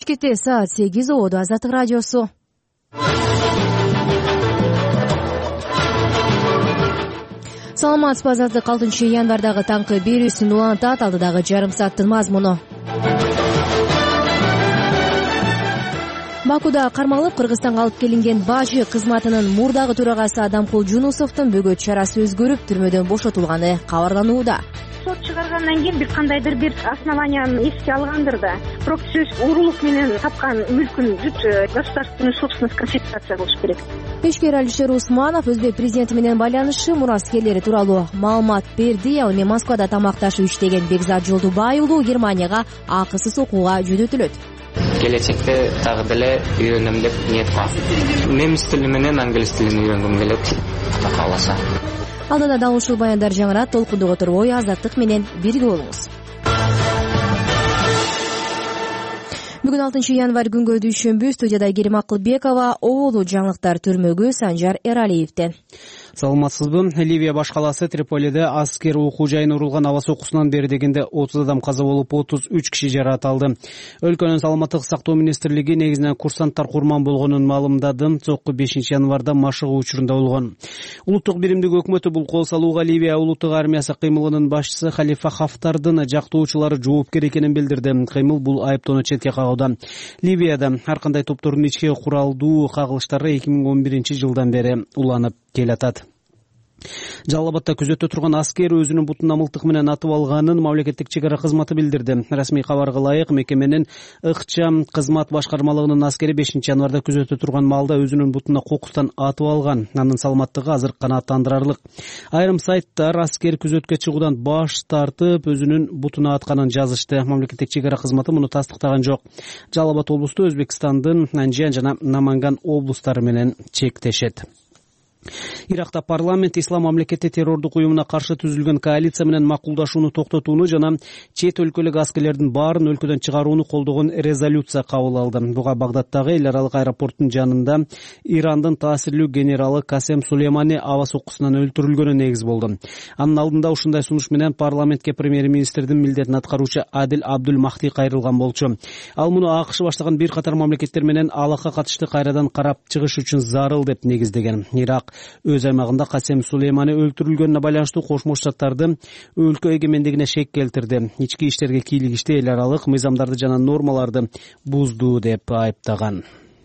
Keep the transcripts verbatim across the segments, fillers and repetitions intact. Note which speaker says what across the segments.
Speaker 1: Бишкекте саат сегиз ободу Азаттык радиосу. Саламатсызбы, Азаттык алтынчы январдагы таңкы берүүсүн улантат. Алдыдагы жарым сааттын мазмуну. Бакуда кармалып Кыргызстанга алып келинген бажы кызматынын мурдагы төрагасы Адамкул Жунусовдун бөгөт чарасы өзгөрүп, түрмөдөн бошотулганы кабарланууда.
Speaker 2: Сот чыгаргандан кийин бир кандайдыр бир основанияны эске алгандыр да. Бирок сөз уурулук менен тапкан мүлкүн бүт государственную собственность конфискация кылыш керек.
Speaker 1: Ишкер Алишер Усманов өзбек президенти менен байланышы мураскерлери тууралуу маалымат берди. Ал эми Москвада тамакташып иштеген Бекзат Жолдубай уулу Германияга акысыз окууга жөнөтүлөт.
Speaker 3: Келечекте дагы деле үйрөнөм деп ниет бар. Немис тили менен англис тилин үйрөнгөм келет. Кудай кааласа.
Speaker 1: Алдыда да ушул баяндар жаңырат. Толкундук отурбой Азаттык менен бирге болуңуз. Бүгүн алтынчы январь күнгө дүйшөмбү. Студияда Керим Акылбекова, оолу жаңылыктар түрмөгү Санжар Эралиевден.
Speaker 4: Саламатсызбы. Ливия баш калаасы Триполиде аскер окуу жайына урулган аба сокусунан бери дегенде отуз адам каза болуп, отуз үч киши жаракат алды. Өлкөнүн саламаттык сактоо министрлиги негизинен курсанттар курман болгонун маалымдады. Сокку бешинчи январда машыгуу учурунда болгон. Улуттук биримдик өкмөтү бул кол салууга Ливия улуттук армиясы кыймылынын башчысы Халифа Хафтардын жактоочулары жоопкер экенин билдирди. Кыймыл бул айыптоону четке кагууда. Ливияда ар кандай топтордун ички куралдуу кагылыштары эки миң он биринчи жылдан бери уланып келатат. Жалал Абадта күзөттө турган аскер өзүнүн бутуна мылтык менен атып алганын мамлекеттик чек ара кызматы билдирди. Расмий кабарга ылайык, мекеменин ыкчам кызмат башкармалыгынын аскери бешинчи январда күзөттө турган маалда өзүнүн бутуна кокустан атып алган. Анын саламаттыгы азыр канааттандырарлык. Айрым сайттар аскер күзөткө чыгуудан баш тартып, өзүнүн бутуна атканын жазышты. Мамлекеттик чек ара кызматы муну тастыктаган жок. Жалал Абад облусту Өзбекстандын Анжан жана Наманган облустары менен чектешет. Иракта парламент ислам мамлекети террордук уюмуна каршы түзүлгөн коалиция менен макулдашууну токтотууну жана чет өлкөлүк аскерлердин баарын өлкөдөн чыгарууну колдогон резолюция кабыл алды. Буга Багдаддагы эл аралык аэропорттун жанында Ирандын таасирлүү генералы Касем Сулеймани аба сокусунан өлтүрүлгөнү негиз болду. Анын алдында ушундай сунуш менен парламентке премьер-министрдин милдетин аткаруучу Адил Абдул Махди кайрылган болчу. Ал муну АКШ баштаган бир катар мамлекеттер менен алакка катышты кайрадан карап чыгыш үчүн зарыл деп негиздеген. Ирак өз аймагында Касем Сулеймани өлтүрүлгөнүнө байланыштуу Кошмо Штаттарды өлкө эгемендигине шек келтирди. Ички иштерге кийлигиште эл аралык мыйзамдарды жана нормаларды бузду деп айыптаган.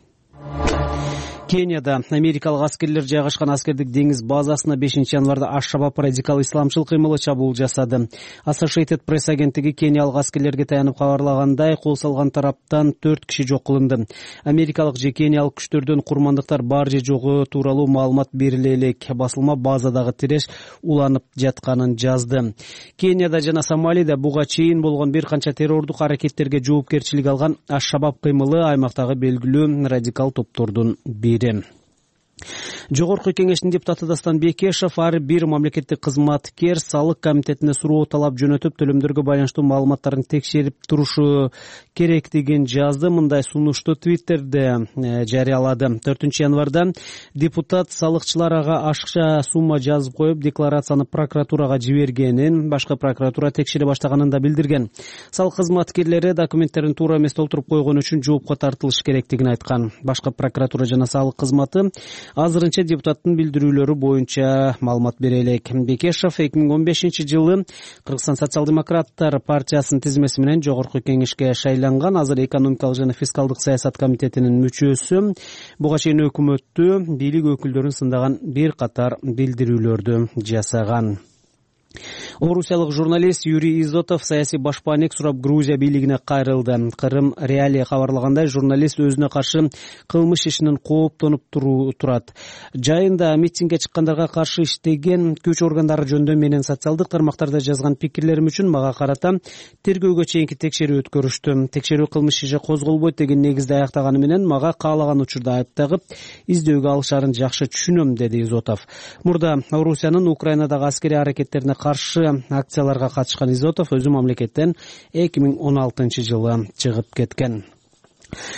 Speaker 4: Кенияда америкалык аскерлер жайгашкан аскердик деңиз базасына бешинчи январда Аш-Шабаб радикал исламчыл кыймылы чабуул жасады. Associated Press агенттиги кениялык аскерлерге таянып кабарлагандай, кол салган тараптан төрт киши жок кылынды. Америкалык же кениялык күчтөрдөн курмандыктар бар же жогу тууралуу маалымат бериле элек. Басылма базадагы тиреш уланып жатканын жазды. Кенияда жана Сомалида буга чейин болгон бир канча террордук аракеттерге жоопкерчилик алган Аш-Шабаб кыймылы аймактагы белгилүү радикал топтордун бири. Жогорку кеңештин депутаты Дастан Бекешев ар бир мамлекеттик кызматкер салык комитетине суроо талап жөнөтүп, төлөмдөргө байланыштуу маалыматтарын текшерип турушу керектигин жазды. Мындай сунушту Твиттерде жарыялады. төртүнчү январда депутат салыкчылар ага ашыкча сумма жазып коюп, декларацияны прокуратурага жибергенин, башкы прокуратура текшере баштаганын да билдирген. Салык кызматкерлери документтерин туура эмес толтуруп койгон үчүн жоопко тартылыш керектигин айткан. Башкы прокуратура жана салык кызматы азырынча депутаттын билдирүүлөрү боюнча маалымат бере элек. Бекешев эки миң он бешинчи жылы Кыргызстан социал-демократтар партиясынын тизмеси менен жогорку кеңешке шайланган. Азыр экономикалык жана фискалдык саясат комитетинин мүчөсү. Буга чейин өкмөттү, бийлик өкүлдөрүн сындаган бир катар билдирүүлөрдү жасаган. Орусиялык журналист Юрий Изотов саясий башпаанек сурап Грузия бийлигине кайрылды. Кырым Реалия кабарлагандай, журналист өзүнө каршы кылмыш ишинин кооптонуп турат. Жайында митингге чыккандарга каршы иштеген күч органдары жөнүндө менен социалдык тармактарда жазган пикирлерим үчүн мага карата тергөөгө чейинки текшерүү өткөрүштү. Текшерүү кылмыш иши козголбойт деген негизде аяктаганы менен мага каалаган учурда айыптагып издөөгө алышарын жакшы түшүнөм, деди Изотов. Мурда Орусиянын Украинадагы аскерий аракеттерине каршы акцияларга катышкан Изотов өзү мамлекеттен эки миң он алтынчы жылы чыгып кеткен.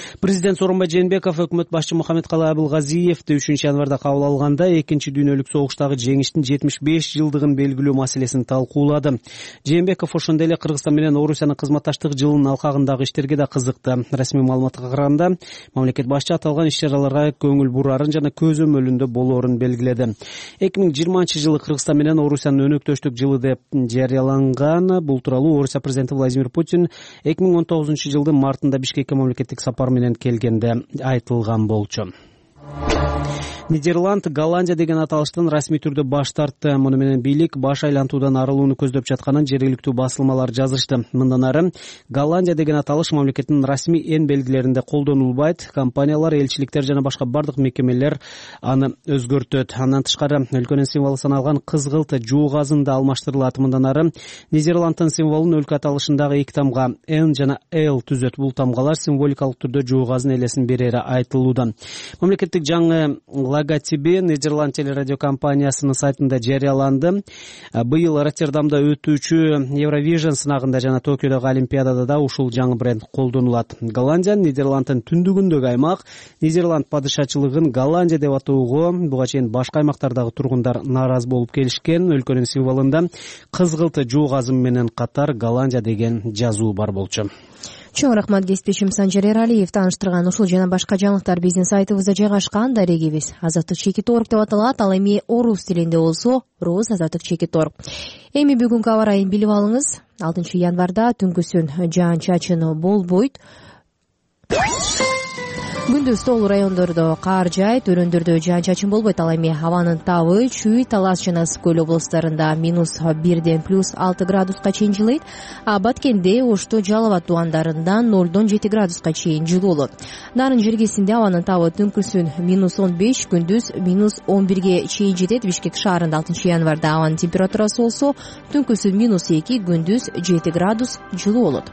Speaker 4: Президент Сооронбай Жээнбеков өкмөт башчы Мухаммедкалый Абылгазиевди үчүнчү январда кабыл алганда экинчи дүйнөлүк согуштагы жеңиштин жетимиш беш жылдыгын белгилөө маселесин талкуулады. Жээнбеков ошондой эле Кыргызстан менен Орусиянын кызматташтык жылынын алкагындагы иштерге да кызыкты. Расмий маалыматка караганда, мамлекет башчы аталган иш-чараларга көңүл бурарын жана көзөмөлүндө болоорун белгиледи. эки миң жыйырманчы жылы Кыргызстан менен Орусиянын өнөктөштүк жылы деп жарыяланган. Бул тууралуу Орусия президенти Владимир Путин эки миң он тогузунчу жылдын мартында Бишкекке мамлекеттик сапар менен келгенде айтылган болчу. Нидерланд Голландия деген аталыштан расмий түрдө баш тартты. Муну менен бийлик баш айлантуудан арылууну көздөп жатканын жергиликтүү басылмалар жазышты. Мындан ары Голландия деген аталыш мамлекеттин расмий эн белгилеринде колдонулбайт. Компаниялар, элчиликтер жана башка бардык мекемелер аны өзгөртөт. Андан тышкары өлкөнүн символу саналган кызгылт жуугазын да алмаштырылат. Мындан ары Нидерланддын символун өлкө аталышындагы эки тамга N жана L түзөт. Бул тамгалар символикалык түрдө жуугазын элесин берери айтылууда. Мамлекеттик жаңы логотиби Нидерланд телерадиокомпаниясынын сайтында жарыяланды. Быйыл Роттердамда өтүүчү Евровижн сынагында жана Токиодогу Олимпиадада да ушул жаңы бренд колдонулат. Голландия Нидерланддын түндүгүндөгү аймак. Нидерланд падышачылыгын Голландия деп атоого буга чейин башка аймактардагы тургундар нааразы болуп келишкен. Өлкөнүн символунда кызгылт жуугазым менен катар Голландия деген жазуу бар болчу.
Speaker 1: Чоң рахмат кесиптешим Санжар Эралиев тааныштырган ушул жана башка жаңылыктар биздин сайтыбызда жайгашкан. Дарегибиз азаттык чекит орг деп аталат. Ал эми орус тилинде болсо роз азаттык чекит орг. Эми бүгүнкү аба ырайын билип алыңыз. алтынчы январда түнкүсүн жаан чачын болбойт. Күндүз тоолуу райондордо кар жаайт, өрөөндөрдө жаан чачын болбойт. Ал эми абанын табы Чүй, Талас жана Ысык көл облустарында минус бирден плюс алты градуска чейин жылыйт. А Баткенде, Ошто, Жалал Абад тубандарында нолдон жети градуска чейин жылуу болот. Нарын жергесинде абанын табы түнкүсүн минус он беш, күндүз минус он бирге чейин жетет. Бишкек шаарында алтынчы январда абанын температурасы болсо түнкүсүн минус эки, күндүз жети градус жылуу болот.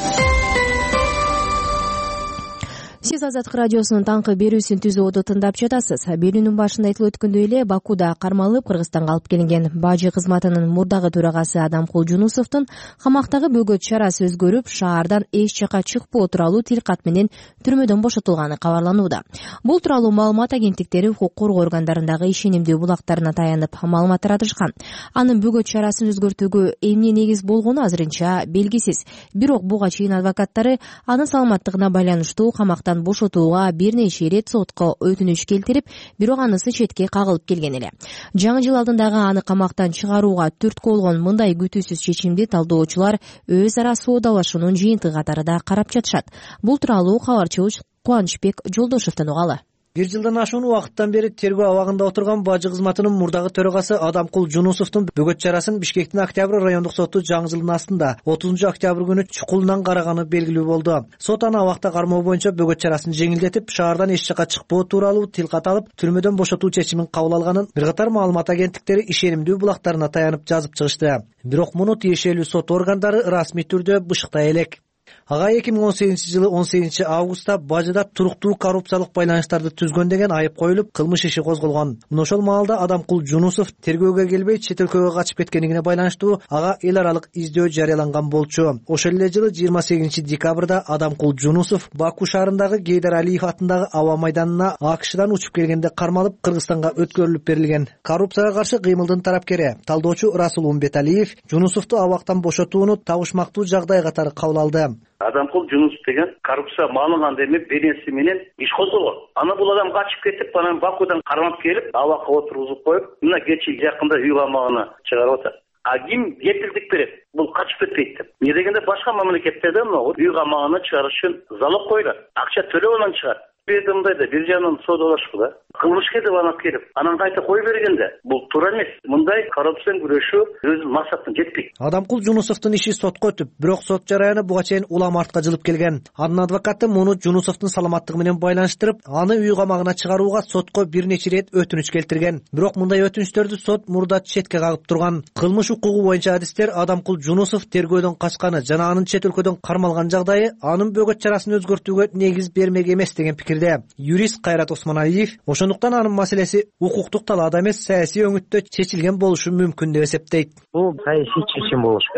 Speaker 1: Сиз Азаттык радиосунун таңкы берүүсүн түзүүдө тыңдап жатасыз. Берүүнүн башында айтылып өткөндөй эле Бакуда кармалып Кыргызстанга алып келинген бажы кызматынын мурдагы төрагасы Адамкул Жунусовдун камактагы бөгөт чарасы өзгөрүп, шаардан эч жака чыкпоо тууралуу тилкат менен түрмөдөн бошотулганы кабарланууда. Бул тууралуу маалымат агенттиктери укук коргоо органдарындагы ишенимдүү булактарына таянып маалымат таратышкан. Анын бөгөт чарасын өзгөртүүгө эмне негиз болгону азырынча белгисиз. Бирок буга чейин адвокаттары анын саламаттыгына байланыштуу камактан бошотууга бир нече ирет сотко өтүнүч келтирип, бирок анысы четке кагылып келген эле. Жаңы жыл алдындагы аны камактан чыгарууга түрткү болгон мындай күтүүсүз чечимди талдоочулар өз ара соодалашуунун жыйынтыгы катарында карап жатышат. Бул тууралуу кабарчыбыз Кубанычбек Жолдошевдон угалы.
Speaker 5: Бир жылдан ашуун убакыттан бери тергөө абагында отурган бажы кызматынын мурдагы төрагасы Адамкул Жунусовдун бөгөт чарасын Бишкектин Октябрь райондук соту жаңы жылдын астында отузунчу октябрь күнү чукулунан караганы белгилүү болду. Сот аны абакта кармоо боюнча бөгөт чарасын жеңилдетип, шаардан эч жака чыкпоо тууралуу тилкат алып, түрмөдөн бошотуу чечимин кабыл алганын бир катар маалымат агенттиктери ишенимдүү булактарына таянып жазып чыгышты. Бирок муну тиешелүү сот органдары расмий түрдө бышыктай элек. Ага эки миң он сегизинчи жылы он сегизинчи августта бажыда туруктуу коррупциялык байланыштарды түзгөн деген айып коюлуп, кылмыш иши козголгон. Мына ошол маалда Адамкул Жунусов тергөөгө келбей чет өлкөгө качып кеткендигине байланыштуу ага эл аралык издөө жарыяланган болчу. Ошол эле жылы жыйырма сегизинчи декабрда Адамкул Жунусов Баку шаарындагы Гейдар Алиев атындагы аба майданына АКШдан учуп келгенде кармалып, Кыргызстанга өткөрүлүп берилген. Коррупцияга каршы кыймылдын тарапкери талдоочу Расул Умбеталиев Жунусовду абактан бошотууну табышмактуу жагдай катары кабыл алды.
Speaker 6: Адамкул Жунусов деген коррупция маалыган деме бенеси менен иш козголгон. Аны бул адам качып кетип, анан Бакудан кармап келип, абакка отургузуп коюп, мына кечи жакында үй камагына чыгарып атат. А ким кепилдик берет? Бул качып кетпейт деп. Эмне дегенде башка мамлекеттерде мына үй камагына чыгарыш үчүн залог коюлат. Акча төлөп анан чыгат. Бизде мындайда бир жагынан соодалашып да. Кылмышка деп анап келип, анан кайта кой бергенде бул туура эмес. Мындай коррупцияны күрөшүү өзүнүн максатына жетпейт.
Speaker 5: Адамкул Жунусовдун иши сотко өтүп, бирок сот жараяны буга чейин улам артка жылып келген. Анын адвокаты муну Жунусовдун саламаттыгы менен байланыштырып, аны үй камагына чыгарууга сотко бир нече ирет өтүнүч келтирген. Бирок мындай өтүнүчтөрдү сот мурда четке кагып турган. Кылмыш укугу боюнча адистер Адамкул Жунусов тергөөдөн качканы жана анын чет өлкөдөн кармалган жагдайы анын бөгөт чарасын өзгөртүүгө негиз бермек эмес деген пикирде. Юрист Кайрат Осмоналиев ошондуктан анын маселеси укуктук талаада эмес, саясий өңүттө чечилген болушу мүмкүн деп эсептейт.
Speaker 7: Бул саясий чечим болуш керек.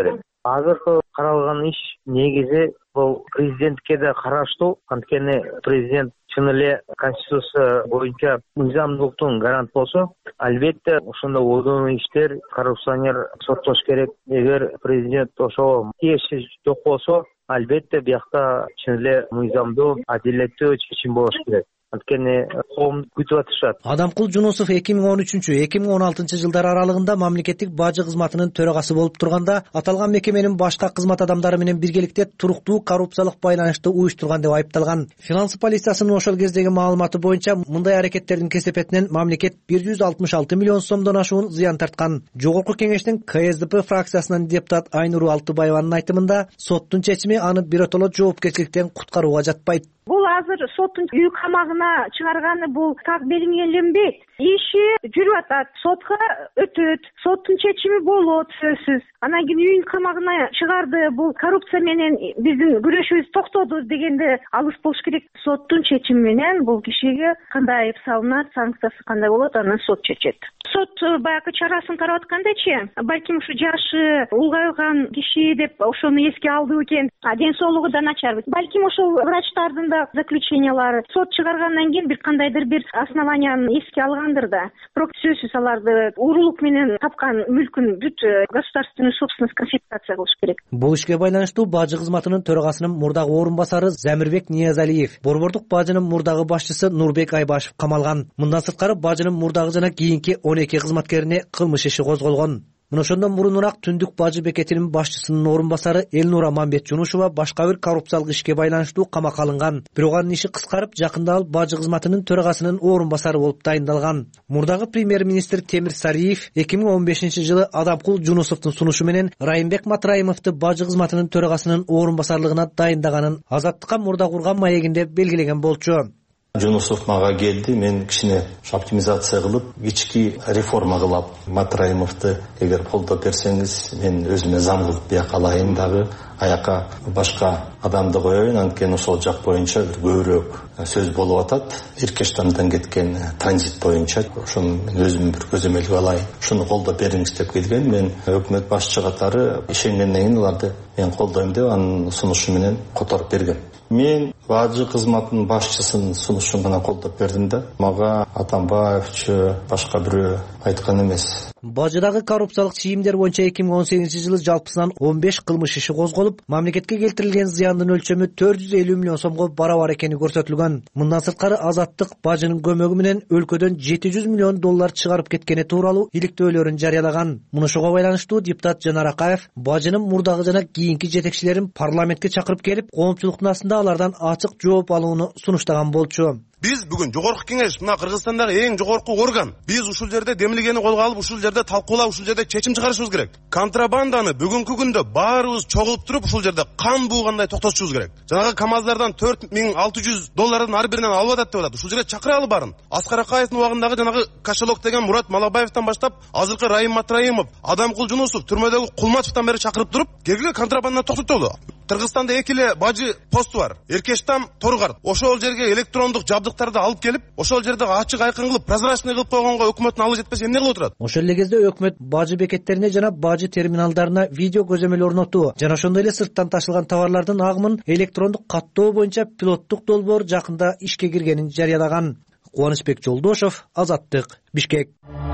Speaker 7: азыркы каралган иш негизи бул президентке да караштуу. Анткени президент чын эле конституция боюнча мыйзамдуулуктун гарант болсо, албетте ошондой одону иштер коррупционер соттош керек. Эгер президент ошого тиешеси жок болсо, албетте биякта чын эле мыйзамдуу, адилеттүү чечим болуш керек. Анткени коом күтүп атышат.
Speaker 5: Адамкул Жунусов эки миң он үчүнчү эки миң он алтынчы жылдар аралыгында мамлекеттик бажы кызматынын төрагасы болуп турганда, аталган мекеменин башка кызмат адамдары менен биргеликте туруктуу коррупциялык байланышты уюштурган деп айыпталган. Финанс полициясынын ошол кездеги маалыматы боюнча, мындай аракеттердин кесепетинен мамлекет бир жүз алтымыш алты миллион сомдон ашуун зыян тарткан. Жогорку кеңештин К С Д П фракциясынан депутат Айнур Алтыбаеванын айтымында, соттун чечими аны биротоло жоопкерчиликтен куткарууга жатпайт.
Speaker 2: Бул азыр соттун үй камагына чыгарганы бул так белгиленбейт. Иши жүрүп атат, сотко өтөт, соттун чечими болот сөзсүз. Анан кийин үй камагына чыгарды. Бул коррупция менен биздин күрөшүбүз токтоду дегенде алыс болуш керек. Соттун чечими менен бул кишиге кандай айып салынат, санкциясы кандай болот, анан сот чечет. Сот баягы чарасын карап аткандачы, балким ушу жашы улгайган киши деп ошону эске алды экен. Ден соолугу да начар. Балким ошол врачтардын да заключениялары сот чыгаргандан кийин бир кандайдыр бир основанияны эске алгандыр да. Бирок сөзсүз аларды уурулук менен тапкан мүлкүн бүт государственный собственность конфискация кылыш керек.
Speaker 5: Бул ишке байланыштуу бажы кызматынын төрагасынын мурдагы орун басары Замирбек Ниязалиев, борбордук бажынын мурдагы башчысы Нурбек Айбашев камалган. Мындан сырткары бажынын мурдагы жана кийинки он эки кызматкерине кылмыш иши козголгон. Мына ошондон мурунураак Түндүк бажы бекетинин башчысынын орун басары Элнура Мамбет-Жунушева башка бир коррупциялык ишке байланыштуу камакка алынган. Бирок анын иши кыскарып, жакында ал бажы кызматынын төрагасынын орун басары болуп дайындалган. Мурдагы премьер-министр Темир Сариев эки миң он бешинчи жылы Адамкул Жунусовдун сунушу менен Райымбек Матраимовду бажы кызматынын төрагасынын орун басарлыгына дайындаганын Азаттыкка мурда курган маегинде белгилеген болчу.
Speaker 8: Жунусов мага келди, мен кичине оптимизация кылып, ички реформа кылап, Матраимовду эгер колдоп берсеңиз, мен өзүмө зам кылып бияка алайын дагы, аяка башка адамды коеюн, анткени ошол жак боюнча бир көбүрөөк сөз болуп атат. Иркештамдан кеткен транзит боюнча, ошону мен өзүм бир көзөмөлгө алайын. Ушуну колдоп бериңиз деп келген. Мен өкмөт башчы катары ишенгенден кийин аларды мен колдойм деп анын сунушу менен которуп бергем. Мен бажы кызматынын башчысынын сунушун гана колдоп бердим да. Мага Атамбаевчу башка бирөө айткан эмес.
Speaker 5: Бажыдагы коррупциялык чийимдер боюнча эки миң он сегизинчи жылы жалпысынан он беш кылмыш иши козголуп, мамлекетке келтирилген зыяндын өлчөмү төрт жүз элүү миллион сомго барабар экени көрсөтүлгөн. Мындан сырткары Азаттык бажынын көмөгү менен өлкөдөн жети жүз миллион доллар чыгарып кеткени тууралуу иликтөөлөрүн жарыялаган. Мунушуга байланыштуу депутат Жанар Акаев бажынын мурдагы жана кийинки жетекчилерин парламентке чакырып келип, коомчулуктун астында алардан ачык жооп алууну сунуштаган болчу.
Speaker 9: Биз бүгүн жогорку кеңеш, мына Кыргызстандагы эң жогорку орган. Биз ушул жерде демилгени колго алып, ушул жерде талкуулап, ушул жерде чечим чыгарышыбыз керек. Контрабанданы бүгүнкү күндө баарыбыз чогулуп туруп, ушул жерде кан буугандай токтотушубуз керек. Жанагы КамАЗдардан төрт миң алты жүз доллардын ар биринен алып атат деп атат. Ушул жерге чакыралы барын. Аскар Акаевдин убагындагы жанагы кошелок деген Мурат Малабаевден баштап, азыркы Райым Матраимов, Адамкул Жунусов, түрмөдөгү Кулматовдон бери чакырып туруп, келгиле контрабанданы токтотолу. Кыргызстанда эки эле бажы посту бар. Эркештам, Торгарт. Ошол жерге электрондук жабдыктарды алып келип, ошол жерде ачык айкын кылып, прозрачный кылып койгонго өкмөттүн алы жетпесе эмне кылып отурат?
Speaker 5: Ошол эле кезде өкмөт бажы бекеттерине жана бажы терминалдарына видео көзөмөл орнотуу жана ошондой эле сырттан ташылган товарлардын агымын электрондук каттоо боюнча пилоттук долбоор жакында ишке киргенин жарыялаган. Кубанычбек Жолдошов, Азаттык, Бишкек.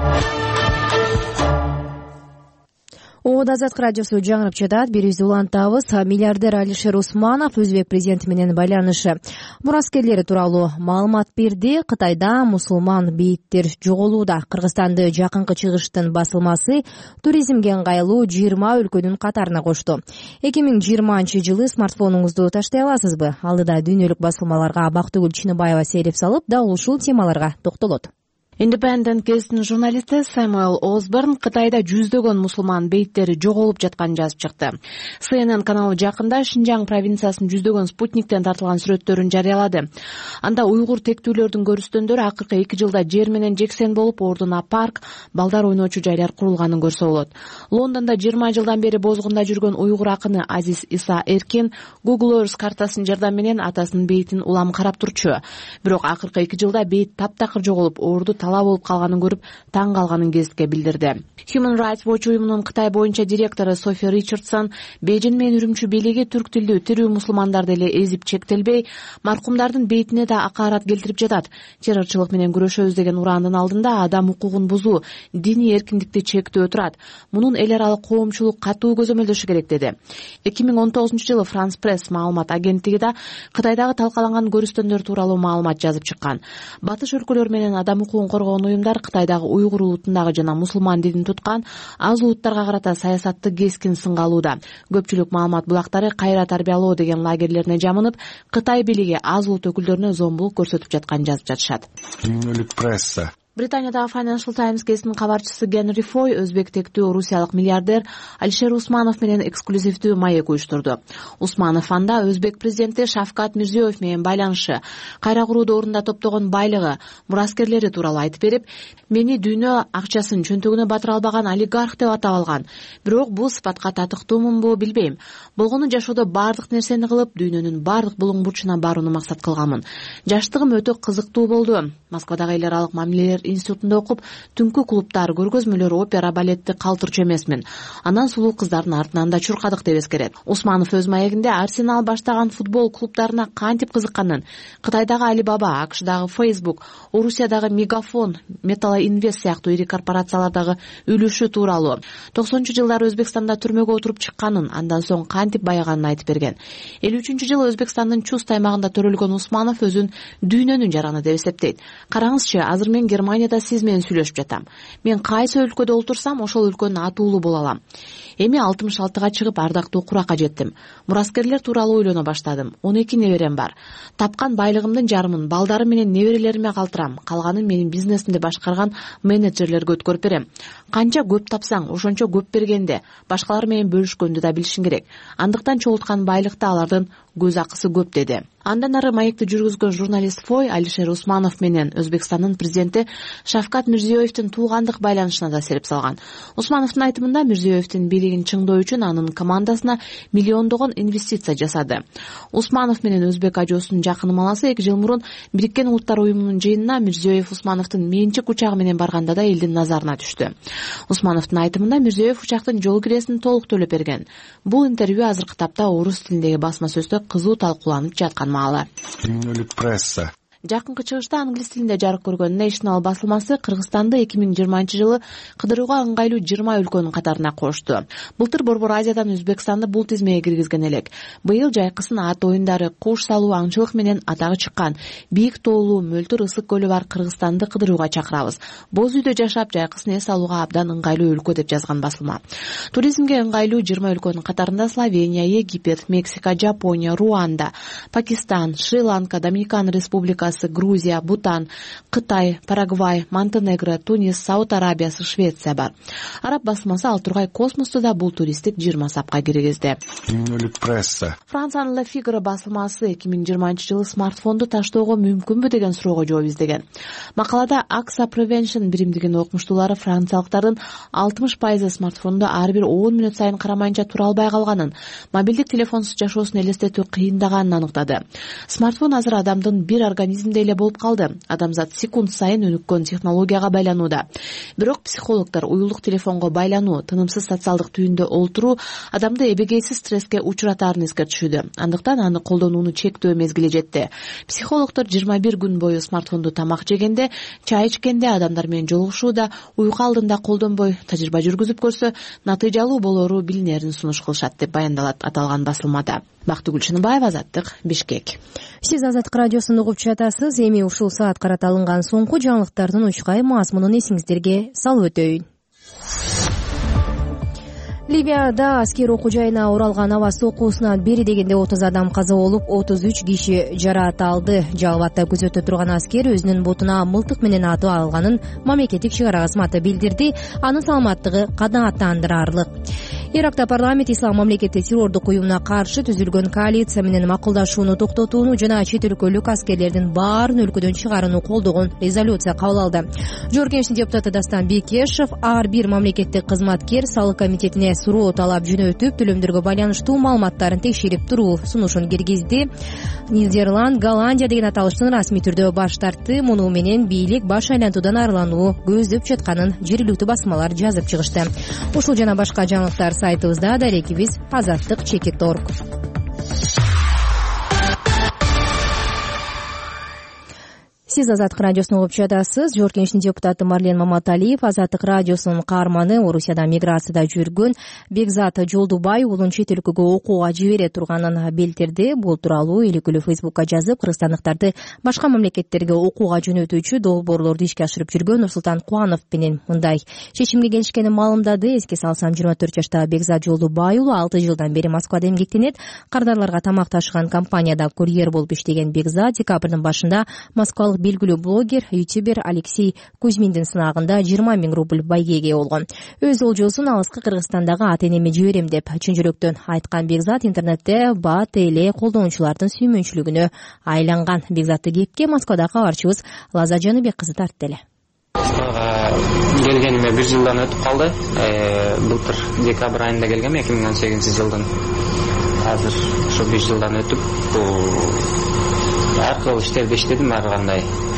Speaker 1: Оңод Азаттык радиосу жаңырып жатат. Бирибизди улантабыз. Миллиардер Алишер Усманов Өзбек президенти менен байланышы мураскерлери тууралуу маалымат берди. Кытайда мусулман бейиттер жоголууда. Кыргызстанды жакынкы чыгыштын басылмасы туризмге ыңгайлуу жыйырма өлкөнүн катарына кошту. эки миң жыйырманчы жылы смартфонуңузду таштай аласызбы? Алдыда дүйнөлүк басылмаларга Бактыгүл Чыныбаева сейреп салып, дал ушул темаларга токтолот.
Speaker 10: Independent газетинин журналисти Сэмюэл Осборн Кытайда жүздөгөн мусулман бейиттери жоголуп жатканын жазып чыкты. Си Эн Эн каналы жакында Шинжаң провинциясынын жүздөгөн спутниктен тартылган сүрөттөрүн жарыялады. Анда уйгур тектүүлөрдүн көрүстөндөрү акыркы эки жылда жер менен жексен болуп, ордуна парк, балдар ойночу жайлар курулганын көрсө болот. Лондондо жыйырма жылдан бери бозгунда жүргөн уйгур акыны Азиз Иса Эркин Google Earth картасынын жардамы менен атасынын бейитин улам карап турчу. Бирок акыркы эки жылда бейит таптакыр жоголуп, орду талаа болуп калганын көрүп таң калганын гезитке билдирди. Human Rights Watch уюмунун Кытай боюнча директору Софи Ричардсон Бейжин менен Үрүмчү бийлиги түрк тилдүү тирүү мусулмандарды эле эзип чектелбей, маркумдардын бетине да акаарат келтирип жатат. Террорчулук менен күрөшөбүз деген урандын алдында адам укугун бузуу, диний эркиндикти чектөө турат. Мунун эл аралык коомчулук катуу көзөмөлдөшү керек деди. эки миң он тогузунчу жылы France Press маалымат агенттиги да Кытайдагы талкаланган көрүстөндөр тууралуу маалымат жазып чыккан. Батыш өлкөлөр менен адам укугун коргоон уюмдар Кытайдагы уйгур улутундагы жана мусулман динин туткан аз улуттарга карата саясатты кескин сынга алууда. Көпчүлүк маалымат булактары кайра тарбиялоо деген лагерлерине жамынып, Кытай бийлиги аз улут өкүлдөрүнө зомбулук көрсөтүп жатканын жазып жатышат.
Speaker 11: Пресса
Speaker 10: Британиядагы Financial Times гезитинин кабарчысы Генри Фой өзбек тектүү орусиялык миллиардер Алишер Усманов менен эксклюзивдүү маек уюштурду. Усманов анда өзбек президенти Шавкат Мирзиёев менен байланышы, кайра курууду орунда топтогон байлыгы, мураскерлери тууралуу айтып берип, мени дүйнө акчасын чөнтөгүнө батыра албаган олигарх деп атап алган. Бирок бул сыпатка татыктуумунбу билбейм. Болгону жашоодо бардык нерсени кылып, дүйнөнүн бардык булуң бурчуна барууну максат кылганмын. Жаштыгым өтө кызыктуу болду. Москвадагы эл аралык мамилелер институтунда окуп, түнкү клубтар, көргөзмөлөр, опера, балетти калтырчу эмесмин. Анан сулуу кыздардын артынан да чуркадык деп эскерет. Усманов өз маегинде Арсенал баштаган футбол клубтарына кантип кызыкканын, Кытайдагы Alibaba, АКШдагы Facebook, Орусиядагы Мегафон, Металл Инвест сыяктуу ири корпорациялардагы үлүшү тууралуу, токсонунчу жылдары Өзбекстанда түрмөгө отуруп чыкканын, андан соң кантип баяганын айтып берген. элүү үчүнчү жылы Өзбекстандын Чуст аймагында төрөлгөн Усманов өзүн дүйнөнүн жараны деп эсептейт. Караңызчы, азыр мен Германияда сиз менен сүйлөшүп жатам. Мен кайсы өлкөдө олтурсам, ошол өлкөнүн атуулу боло алам. Эми алтымыш алтыга чыгып ардактуу куракка жеттим. Мураскерлер тууралуу ойлоно баштадым. он эки неберем бар. Тапкан байлыгымдын жарымын балдарым менен неберелериме калтырам. Калганын менин бизнесимди башкарган менеджерлерге өткөрүп берем. Канча көп тапсаң, ошончо көп бергенде, башкалар менен бөлүшкөндү да билишиң керек. Андыктан чогулткан байлыкта алардын көз акысы көп деди. Андан ары маекти жүргүзгөн журналист Фой Алишер Усманов менен Өзбекстандын президенти Шавкат Мирзиёевдин туугандык байланышына да сереп салган. Усмановдун айтымында Мирзиёевдин бийлигин чыңдоо үчүн анын командасына миллиондогон инвестиция жасады. Усманов менен өзбек ажоосунун жакын маласы эки жыл мурун Бириккен Улуттар уюмунун жыйынына Мирзиёев Усмановдун менчик учагы менен барганда да элдин назарына түштү. Усмановдун айтымында Мирзиёев учактын жол киресин толук төлөп берген. Бул интервью азыркы тапта орус тилиндеги басма сөздө кызуу талкууланып жаткан маалы.
Speaker 11: Пресса
Speaker 10: Жакынкы чыгышта англис тилинде жарык көргөн National басылмасы Кыргызстанды эки миң жыйырманчы жылы кыдырууга ыңгайлуу жыйырма өлкөнүн катарына кошту. Былтыр Борбор Азиядан Өзбекстанды бул тизмеге киргизген элек. Быйыл жайкысын ат оюндары, куш салуу, аңчылык менен атагы чыккан бийик тоолуу Мөлтүр ысык көлү бар Кыргызстанды кыдырууга чакырабыз. Боз үйдө жашап, жайкысын эс алууга абдан ыңгайлуу өлкө деп жазган басылма. Туризмге ыңгайлуу жыйырма өлкөнүн катарында Словения, Египет, Мексика, Жапония, Руанда, Пакистан, Шри-Ланка, Доминикан Республикасы, Грузия, Бутан, Кытай, Парагвай, Монтенегро, Тунис, Сауд Арабиясы, Швеция бар. Араб басмасы ал тургай космосту да бул туристтик жыйырма сапка киргизди.
Speaker 11: Пресса
Speaker 10: Франциянын Le Figaro басылмасы эки миң жыйырманчы жылы смартфонду таштоого мүмкүнбү деген суроого жооп издеген. Макалада Акса Prevention биримдигинин окумуштуулары франциялыктардын алтымыш пайызы смартфонду ар бир он мүнөт сайын карамайынча тура албай калганын, мобилдик телефонсуз жашоосун элестетүү кыйындаганын аныктады. Смартфон азыр адамдын бир организмде эле болуп калды. Адамзат секунд сайын өнүккөн технологияга байланууда. Бирок психологдор уюлдук телефонго байлануу, тынымсыз социалдык түйүндө олтуруу адамды эбегейсиз стресске учуратаарын эскертишүүдө. Андыктан аны колдонууну чектөө мезгили жетти. Психологдор жыйырма бир күн бою смартфонду тамак жегенде, чай ичкенде, адамдар менен жолугушууда, уйку алдында колдонбой тажрыйба жүргүзүп көрсө, натыйжалуу болору билинерин сунуш кылышат деп баяндалат аталган басылмада. Бактыгүл Чыныбаева, Азаттык, Бишкек.
Speaker 1: Сиз Азаттык радиосун угуп жатасыз. Эми ушул саат карата алынган соңку жаңылыктардын учкай мазмунун эсиңиздерге салып өтөйүн. Ливияда аскер окуу жайына уралган аба сокуусунан бери дегенде отуз адам каза болуп, отуз үч киши жараат алды. Жалбатта күзөтө турган аскер өзүнүн бутуна мылтык менен атып алганын мамлекеттик чыгарма кызматы билдирди. Анын саламаттыгы канааттандырарлык. Иракта парламент ислам мамлекети террордук уюмуна каршы түзүлгөн коалиция менен макулдашууну токтотууну жана чет өлкөлүк аскерлердин баарын өлкөдөн чыгарууну колдогон резолюция кабыл алды. Жогорку Кеңештин депутаты Дастан Бекешев ар бир мамлекеттик кызматкер салык комитетине суроо талап жөнөтүп, төлөмдөргө байланыштуу маалыматтарын текшерип туруу сунушун киргизди. Нидерланд, Голландия деген аталыштан расмий түрдө баш тартты. Муну менен бийлик баш айлантуудан арылануу көздөп жатканын жергиликтүү басмалар жазып чыгышты. Ушул жана башка жаңылыктар сайтыбызда, дарекибиз азаттык чекит точка орг. Сиз Азаттык радиосун угуп жатасыз. Жогорку Кеңештин депутаты Марлен Маматалиев Азаттык радиосунун каарманы, Орусияда миграцияда жүргөн Бекзат Жолдубай уулун чет өлкөгө окууга жибере турганын билдирди. Бул тууралуу эл өкүлү Фейсбукка жазып, кыргызстандыктарды башка мамлекеттерге окууга жөнөтүүчү долбоорлорду ишке ашырып жүргөн Нурсултан Кубанов менен мындай чечимге келишкенин маалымдады. Эске салсам, жыйырма төрт жаштагы Бекзат Жолдубай уулу алты жылдан бери Москвада эмгектенет. Кардарларга тамак ташыган компанияда курьер болуп иштеген Бекзат декабрдын башында москвалык белгилүү блогер, ютубер Алексей Кузьминдин сынагында жыйырма миң рубль байгеге ээ болгон. Өз олжосун алыскы Кыргызстандагы ата-энеме жиберем деп чын жүрөктөн айткан Бекзат интернетте бат эле колдонуучулардын сүймөнчүлүгүнө айланган. Бекзатты кепке Москвадагы кабарчыбыз Лаза Жаныбек кызы тартты эле.
Speaker 3: Келгениме бир жылдан өтүп калды. Былтыр декабрь айында келгем, эки миң он сегизинчи жылдын. Азыр ушу беш жылдан өтүп, ар кыл иштерди иштедим ар кандай.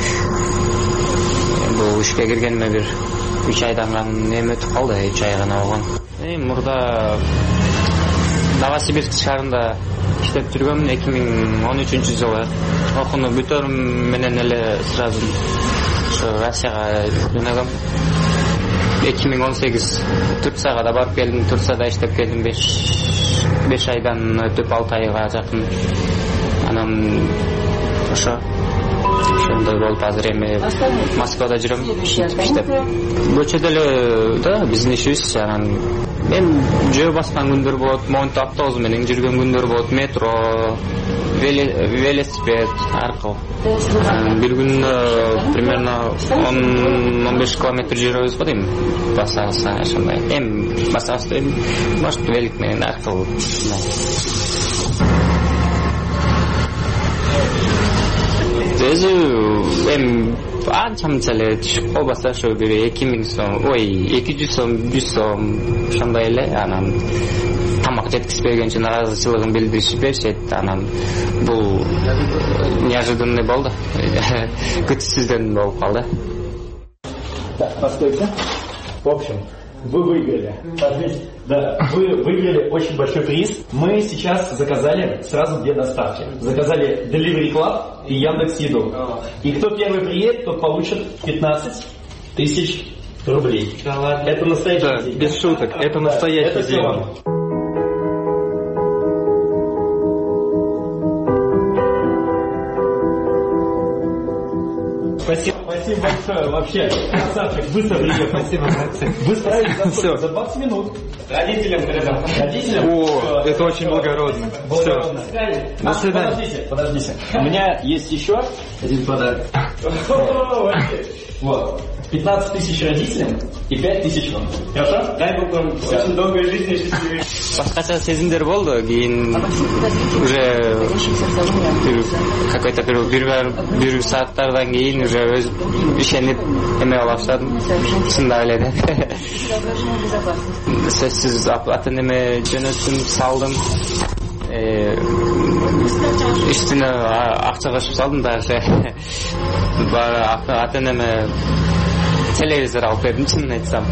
Speaker 3: Бул ишке киргениме бир үч айдан эме өтүп калды, үч ай гана болгон. Мурда Новосибирск шаарында иштеп жүргөм эки миң он үчүнчү жылы. Окууну бүтөрүм менен эле сразу ошо Россияга жөнөгөм. эки миң он сегиз Турцияга да барып келдим, Турцияда иштеп келдим беш айдан өтүп алты айга жакын. Анан ошо ошондой болуп азыр эми Москвада жүрөм, иштеп. Көчөдө эле да биздин ишибиз. Анан мен жөө баскан күндөр болот, монто автобус менен жүргөн күндөр болот, метро, велосипед аркылуу. Бир күнүнө примерно он беш километр жүрөбүз го дейм. Басабызса ошондой. Эми басабыз, может велик менен аркылуу. Өзү эми анча мынча эле түшүп калбаса ошо бир эки миң сом, ой, эки жүз сом, жүз сом ошондой эле. Анан тамак жеткизбеген үчүн ыраазычылыгын билдиришип беришет. Анан бул неожиданный болду. Күтүүсүздөн болуп калды.
Speaker 12: Так, постойте. В общем, вы выиграли. Да, вы выиграли очень большой приз. Мы сейчас заказали сразу две доставки. Заказали Delivery Club и Яндекс.Еду. И кто первый приедет, тот получит пятнадцать тысяч рублей. Да ладно. Это настоящий да, день. Без шуток. Это настоящий да, день. Спасибо, спасибо большое. Вообще, красавчик, быстро приехал. Спасибо, вы справились за сколько? За двадцать минут. Родителям передам. Родителям? О, все, это все, очень благородно. Благородно. Все. До свидания. Подождите, подождите. У меня есть еще один подарок. Вот. пятнадцать тысяч родителям и пять тысяч вам. Хорошо? Дай Бог вам очень долгой жизни и счастливой.
Speaker 3: Башкача сезимдер болду, кийин уже какой-то бир сааттардан кийин уже өз ишенип эме кыла баштадым. Чындап эле да. Сөзсүз ата-энеме жөнөттүм, салдым. Үстүнө акча кошуп салдым дагы. Ата-энеме телевизор алып бердим, чынын айтсам.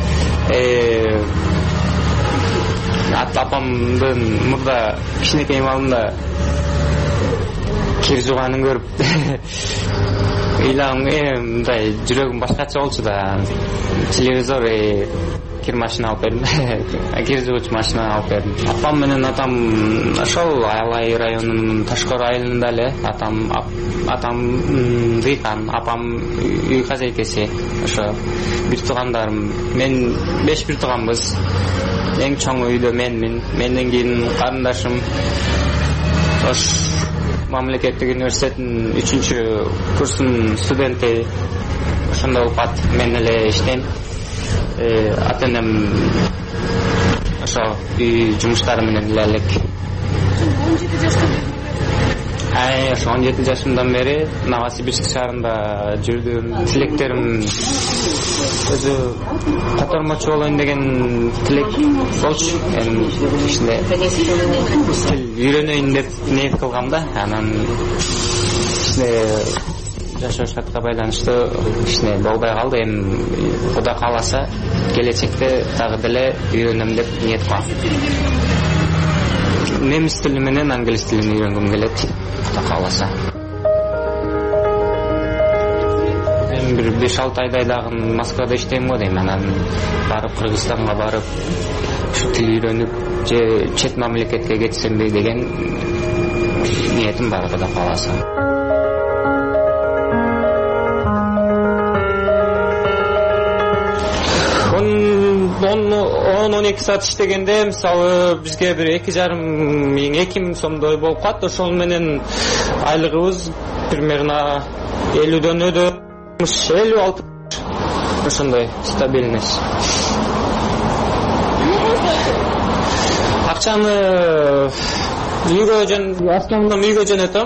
Speaker 3: Апамдын мурда кичинекей малымда кир жуганын көрүп ыйлагым, мындай жүрөгүм башкача болчу да. Телевизор и кир машина алып бердим. Кир жуугуч машина алып бердим. Апам менен атам ошол Алай районунун Ташкор айылында эле. Атам атам дыйкан, апам үй казейкеси. Ошо бир туугандарым. Мен беш бир тууганбыз. Эң чоң үйдө менмин. Менден кийин карындашым. Ош мамлекеттик университеттин үчүнчү курсунун студенти. Ошондой болуп калат. Мен эле иштейм. Ата-энем ошо үй жумуштары менен эле элек.
Speaker 13: он жети жашта
Speaker 3: ошо он жети жашымдан бери Новосибирск шаарында жүрдүм. Тилектерим өзү котормочу болоюн деген тилек болчу. Эми кичине үйрөнөйүн деп ниет кылгам да. Анан кичине жашоо шартка байланыштуу кичине болбой калды. Эми Кудай кааласа келечекте дагы деле үйрөнөм деп ниет кылам. Немис тили менен англис тилин үйрөнгүм келет. Кудай кааласа. Мен бир беш алты айдай дагы Москвада иштейм го дейм. Анан барып Кыргызстанга барып ушу тил үйрөнүп же чет мамлекетке кетсемби деген ниетим бар, Кудай кааласа. он он эки саат иштегенде мисалы бизге бир эки жарым миң эки миң сомдой болуп калат. Ошол менен айлыгыбыз примерно элүүдөн өдө элүү алты ошондой стабильность. Акчаны үйгө жөн основном үйгө жөнөтөм.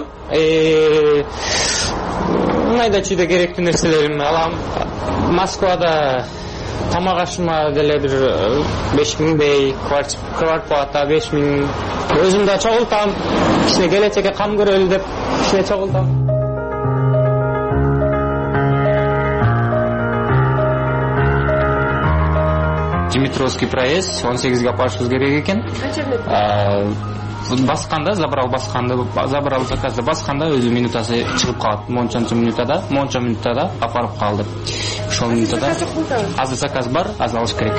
Speaker 3: Мынайда чүйдө керектүү нерселеримди алам. Москвада тамак ашыма деле бир беш миңдей, квартплата беш миң. Өзүм да чогултам. Кичине келечекке кам көрөлү деп кичине чогултам. Димитровский проезд он сегизге апарышыбыз керек экен. Басканда, забрал басканда, забрал заказды басканда өзү минутасы чыгып калат. Мончанчы минутада, монча минутада апарып калды. Ошол минутада азыр заказ бар, аз алыш керек.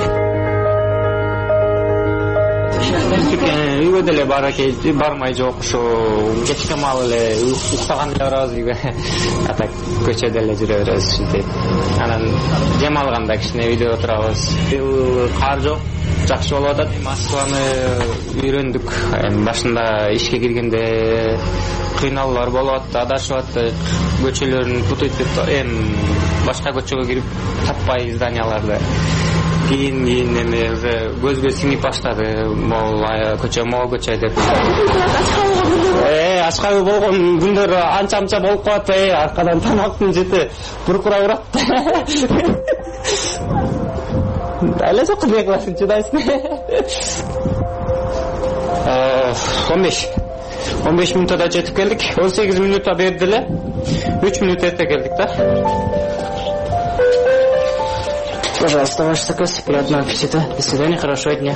Speaker 3: Үйгө деле бармай жок, ушу кечке маал эле уктаган эле барабыз үйгө. А так көчөдө эле жүрө беребиз ушинтип. Анан дем алганда кичине үйдө отурабыз. Бул кар жок, жакшы болуп атат. Москваны үйрөндүк. Эми башында ишке киргенде кыйналуулар болуп атты, адашып аттык. Көчөлөрүн путуйтуп, эми башка көчөгө кирип таппай зданияларды. Кийин кийин эми уже көзгө сиңип баштады. Могул көчө, могул көчө деп. Э, ачкабы болгон күндөр анча-анча болуп калат. Э, аркадан тамактын жыты буркура урат. Эле жок кылбай каласың, чыдайсың. он беш он беш минутада жетип келдик. он сегиз минутта берди эле. үч минут эрте келдик да. Пожалуйста, ваш заказ. Приятного аппетита. До свидания, хорошего дня.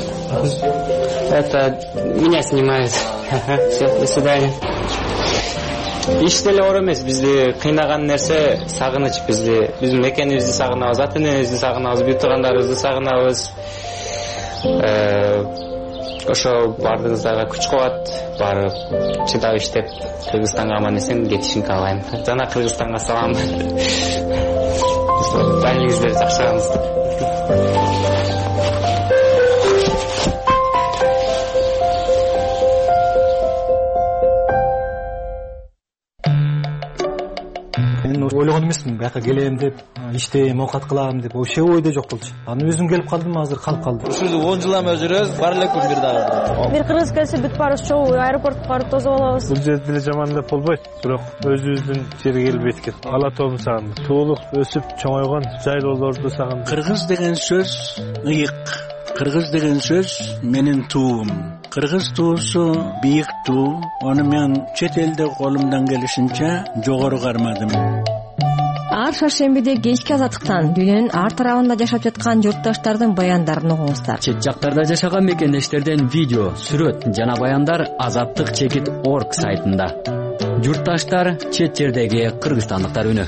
Speaker 3: Это меня снимают. Все, до свидания. Иш деле оор эмес. Бизди кыйнаган нерсе сагыныч. Бизди биздин мекенибизди сагынабыз, ата энебизди сагынабыз, бүй туугандарыбызды сагынабыз. Ошо бардыгыңыздарга күч кубат, барып чыдап иштеп Кыргызстанга аман эсен кетишин каалайм. Жана Кыргызстанга салам. Байлыгыңызды жакшыраңыздар.
Speaker 14: Мен ойлогон эмесмин, бияка келем деп, иштейм, оокат кылам деп, вообще ойдо жок болчу. Анан өзүм келип калдым, азыр калып калдым.
Speaker 15: Ушул он жыл эме жүрөбүз, бар эле күн бир дагы.
Speaker 16: Бир кыргыз келсе бүт барыбыз чогуу аэропортко барып тосуп алабыз.
Speaker 17: Бул жерде деле жаман деп болбойт, бирок өзүбүздүн жерге келбейт экен. Ала тообун сагындым. Туулук өсүп чоңойгон жайлоолорду сагындым.
Speaker 18: Кыргыз деген сөз ыйык. Кыргыз деген сөз менин туум. Кыргыз туусу бийик туу. Аны мен чет элде колумдан келишинче жогору кармадым.
Speaker 1: Ар шаршембиде кечки азаттыктан дүйнөнүн ар тарабында жашап жаткан журтташтардын баяндарын угуңуздар.
Speaker 19: Чет жактарда жашаган мекендештерден видео, сүрөт жана баяндар азаттык чекит точка орг сайтында. Журтташтар, чет жердеги кыргызстандыктар үнү.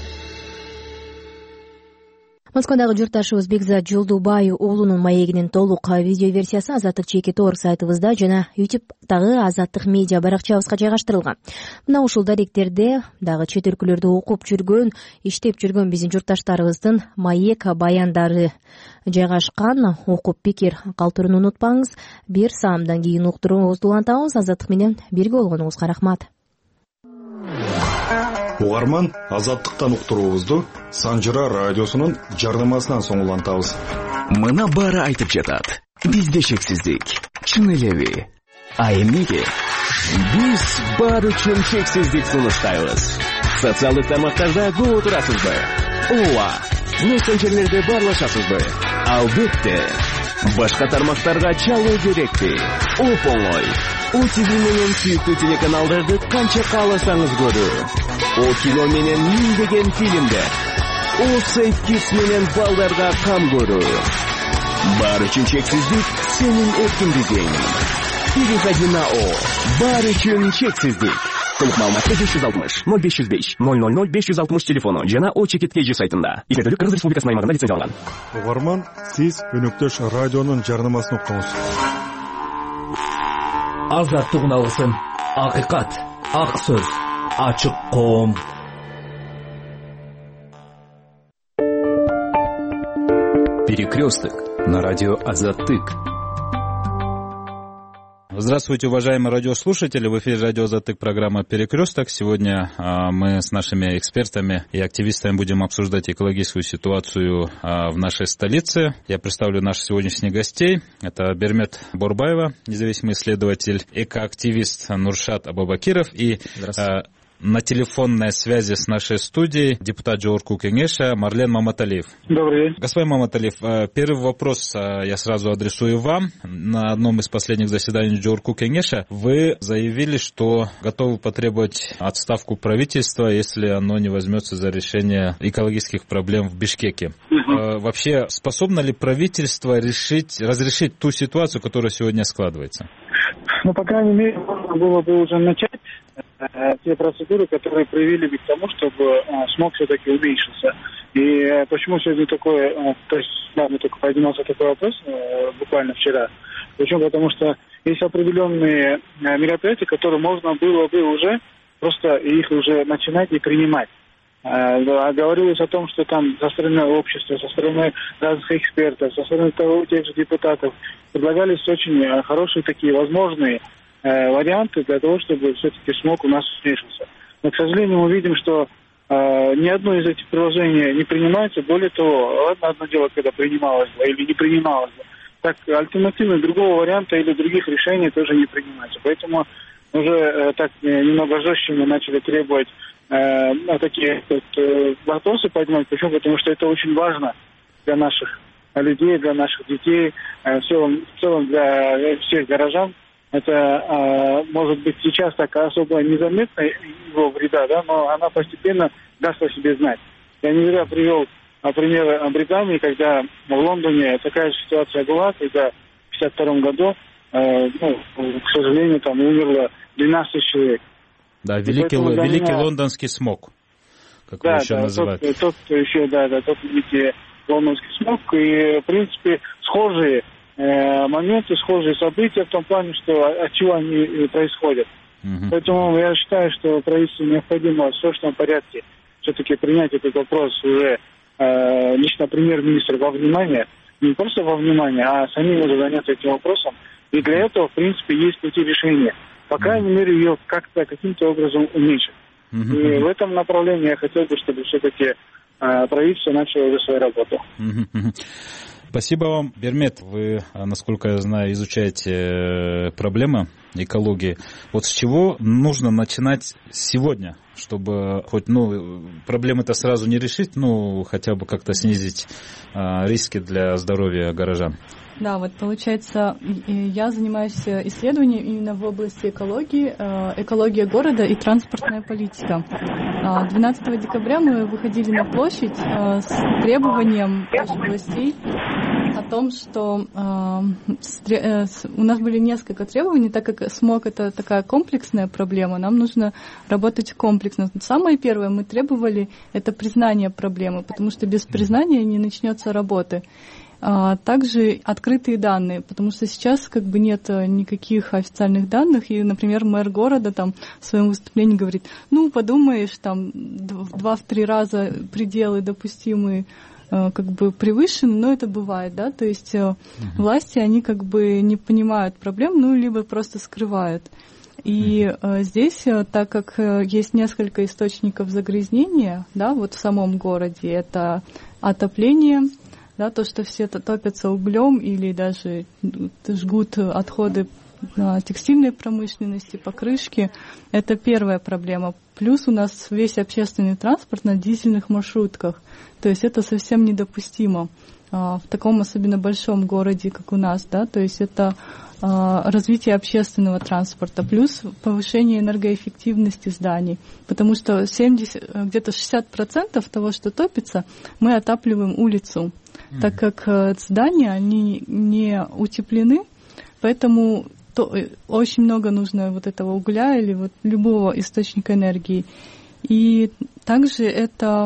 Speaker 1: Москвадагы журтташыбыз Бекзат Жолдубай уулунун маегинин толук видео версиясы азаттык чекит точка орг сайтыбызда жана ютубтагы азаттык медиа баракчабызга жайгаштырылган. Мына ушул даректерде дагы чет өлкөлөрдө окуп жүргөн, иштеп жүргөн биздин журтташтарыбыздын маек баяндары жайгашкан. Окуп пикир калтырууну унутпаңыз. Бир саамдан кийин уктуруубузду улантабыз. Азаттык менен бирге болгонуңузга рахмат.
Speaker 11: угарман азаттыктан уктуруубузду Санжыра радиосунун жардамасынан соң улантабыз.
Speaker 20: Мына баары айтып жатат. Бизде шексиздик. Чын элеби? А эмнеге? Биз бар үчүн чексиздик сунуштайбыз. Социалдык тармактарда көп отурасызбы? Ооба. Мессенджерлерде барлашасызбы? Албетте. Башка тармактарга чалуу керекпи? Оп-оңой. О ти ви менен сүйүктүү телеканалдарды канча кааласаңыз көрүү. О кино менен миңдеген фильмдер. О Сейф Кидс менен балдарга кам көрүү. Бар үчүн чексиздик сенин эркиндигиң. Переходи на О. Бар үчүн чексиздик. Толук маалыматка беш жүз алтымыш ноль беш жүз беш ноль ноль ноль беш жүз алтымыш телефону жана О чекит кей жи сайтында. Эфирдүүлүк Кыргыз Республикасынын аймагында лицензияланган.
Speaker 11: Угарман, сиз өнөктөш радионун жарнамасын уктуңуз.
Speaker 20: Азаттык уналысын. Акыйкат, ак сөз, ачык коом.
Speaker 21: Перекресток на радио Азаттык.
Speaker 22: Здравствуйте, уважаемые радиослушатели. В эфире радио Азаттык, программа «Перекресток». Сегодня а, мы с нашими экспертами и активистами будем обсуждать экологическую ситуацию а, в нашей столице. Я представлю наших сегодняшних гостей. Это Бермет Борбаева, независимый исследователь, экоактивист Нуршат Абубакиров и а, на телефонной связи с нашей студией депутат Жогорку Кеңеша Марлен Маматалиев.
Speaker 23: Добрый день.
Speaker 22: Господин Маматалиев, первый вопрос я сразу адресую вам. На одном из последних заседаний Жогорку Кеңеша вы заявили, что готовы потребовать отставку правительства, если оно не возьмется за решение экологических проблем в Бишкеке. Угу. Вообще, способно ли правительство решить, разрешить ту ситуацию, которая сегодня складывается?
Speaker 23: Ну, по крайней мере, можно было бы уже начать те процедуры, которые привели бы к тому, чтобы смог все-таки уменьшился. И почему сегодня такое, то есть, да, мы только поднимался такой вопрос буквально вчера. Почему? Потому что есть определенные мероприятия, которые можно было бы уже просто их уже начинать и принимать. Говорилось о том, что там со стороны общества, со стороны разных экспертов, со стороны того, тех же депутатов предлагались очень хорошие такие возможные э, варианты для того, чтобы все-таки смог у нас уменьшился. Но, к сожалению, мы видим, что э, ни одно из этих приложений не принимается. Более того, ладно, одно дело, когда принималось бы или не принималось бы, так альтернативно другого варианта или других решений тоже не принимается. Поэтому уже э, так немного жестче мы начали требовать э, такие вот, э, вопросы поднимать. Почему? Потому что это очень важно для наших людей, для наших детей, э, в целом, в целом для всех горожан. Это э, может быть сейчас так особо незаметно его вреда, да, но она постепенно даст о себе знать. Я не зря привел пример Британии, когда в Лондоне такая же ситуация была, когда в пятьдесят втором году, э, ну, к сожалению, там умерло двенадцать человек.
Speaker 22: Да, великий, л- меня... великий лондонский смог, как
Speaker 23: да,
Speaker 22: его еще
Speaker 23: да,
Speaker 22: называют.
Speaker 23: Тот, тот еще, да, да, тот великий лондонский смог. И, в принципе, схожие э, моменты, схожие события в том плане, что от чего они происходят. Угу. Поэтому я считаю, что правительству необходимо в срочном порядке все-таки принять этот вопрос уже э, лично премьер-министр во внимание, не просто во внимание, а самим уже заняться этим вопросом. И для этого, в принципе, есть пути решения. По крайней мере, ее как-то, каким-то образом уменьшить. Mm-hmm. И в этом направлении я хотел бы, чтобы все-таки э, правительство начало уже свою работу.
Speaker 22: Mm-hmm. Спасибо вам. Бермет, вы, насколько я знаю, изучаете проблемы экологии. Вот с чего нужно начинать сегодня, чтобы хоть, ну, проблемы-то сразу не решить, ну, хотя бы как-то снизить э, риски для здоровья горожан?
Speaker 24: Да, вот получается, я занимаюсь исследованием именно в области экологии, экология города и транспортная политика. двенадцатого декабря мы выходили на площадь с требованием властей о том, что у нас были несколько требований, так как смог — это такая комплексная проблема, нам нужно работать комплексно. Самое первое мы требовали — это признание проблемы, потому что без признания не начнется работы. Также открытые данные, потому что сейчас как бы нет никаких официальных данных, и, например, мэр города там в своем выступлении говорит, ну, подумаешь, там в два-три раза пределы допустимые как бы превышены, но это бывает, да, то есть uh-huh. власти, они как бы не понимают проблем, ну, либо просто скрывают. И э, здесь, э, так как э, есть несколько источников загрязнения, да, вот в самом городе, это отопление, да, то, что все топятся углем или даже жгут отходы текстильной промышленности, покрышки, это первая проблема. Плюс у нас весь общественный транспорт на дизельных маршрутках, то есть это совсем недопустимо в таком особенно большом городе, как у нас, да, то есть это развитие общественного транспорта, плюс повышение энергоэффективности зданий, потому что семьдесят, где-то шестьдесят процентов того, что топится, мы отапливаем улицу, mm-hmm. так как здания, они не утеплены, поэтому то, очень много нужно вот этого угля или вот любого источника энергии. И также это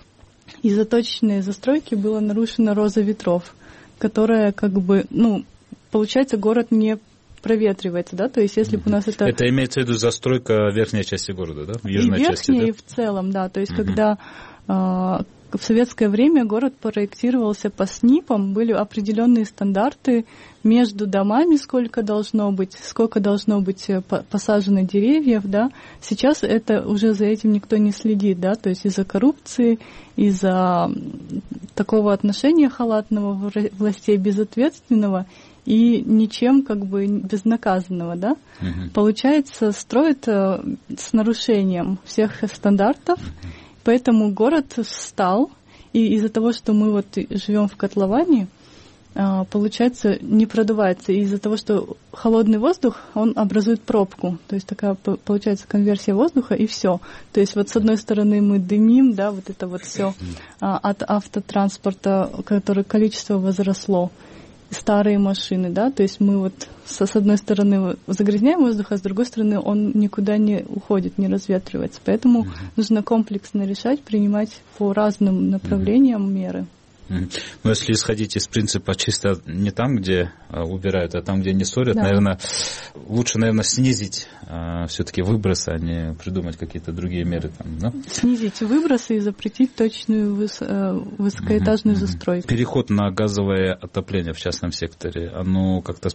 Speaker 24: из-за точечной застройки было нарушена роза ветров, которая как бы, ну, получается, город не проветривается, да, то есть если бы у нас это...
Speaker 22: Это имеется в виду застройка верхней части города, да, в южной
Speaker 24: и
Speaker 22: части,
Speaker 24: верхней,
Speaker 22: да?
Speaker 24: И в целом, да, то есть mm-hmm. когда э, в советское время город проектировался по СНИПам, были определенные стандарты между домами, сколько должно быть, сколько должно быть посажено деревьев, да, сейчас это уже за этим никто не следит, да, то есть из-за коррупции, из-за такого отношения халатного властей, безответственного, и ничем как бы безнаказанного, да, uh-huh. получается, строят э, с нарушением всех стандартов, uh-huh. поэтому город встал, и из-за того, что мы вот живем в котловане, э, получается, не продувается, и из-за того, что холодный воздух, он образует пробку, то есть такая получается конверсия воздуха, и все. То есть вот с одной стороны мы дымим, да, вот это вот все э, от автотранспорта, которое количество возросло, старые машины, да, то есть мы вот с, с одной стороны загрязняем воздух, а с другой стороны он никуда не уходит, не разветривается. Поэтому mm-hmm. нужно комплексно решать, принимать по разным направлениям mm-hmm. меры.
Speaker 22: Mm-hmm. Но если исходить из принципа чисто не там, где а, убирают, а там, где не ссорят,
Speaker 24: да.
Speaker 22: наверное, лучше, наверное, снизить а, все-таки выбросы, а не придумать какие-то другие меры. Там, да?
Speaker 24: Снизить выбросы и запретить точную выс, высокоэтажную mm-hmm. застройку.
Speaker 22: Переход на газовое отопление в частном секторе, оно как-то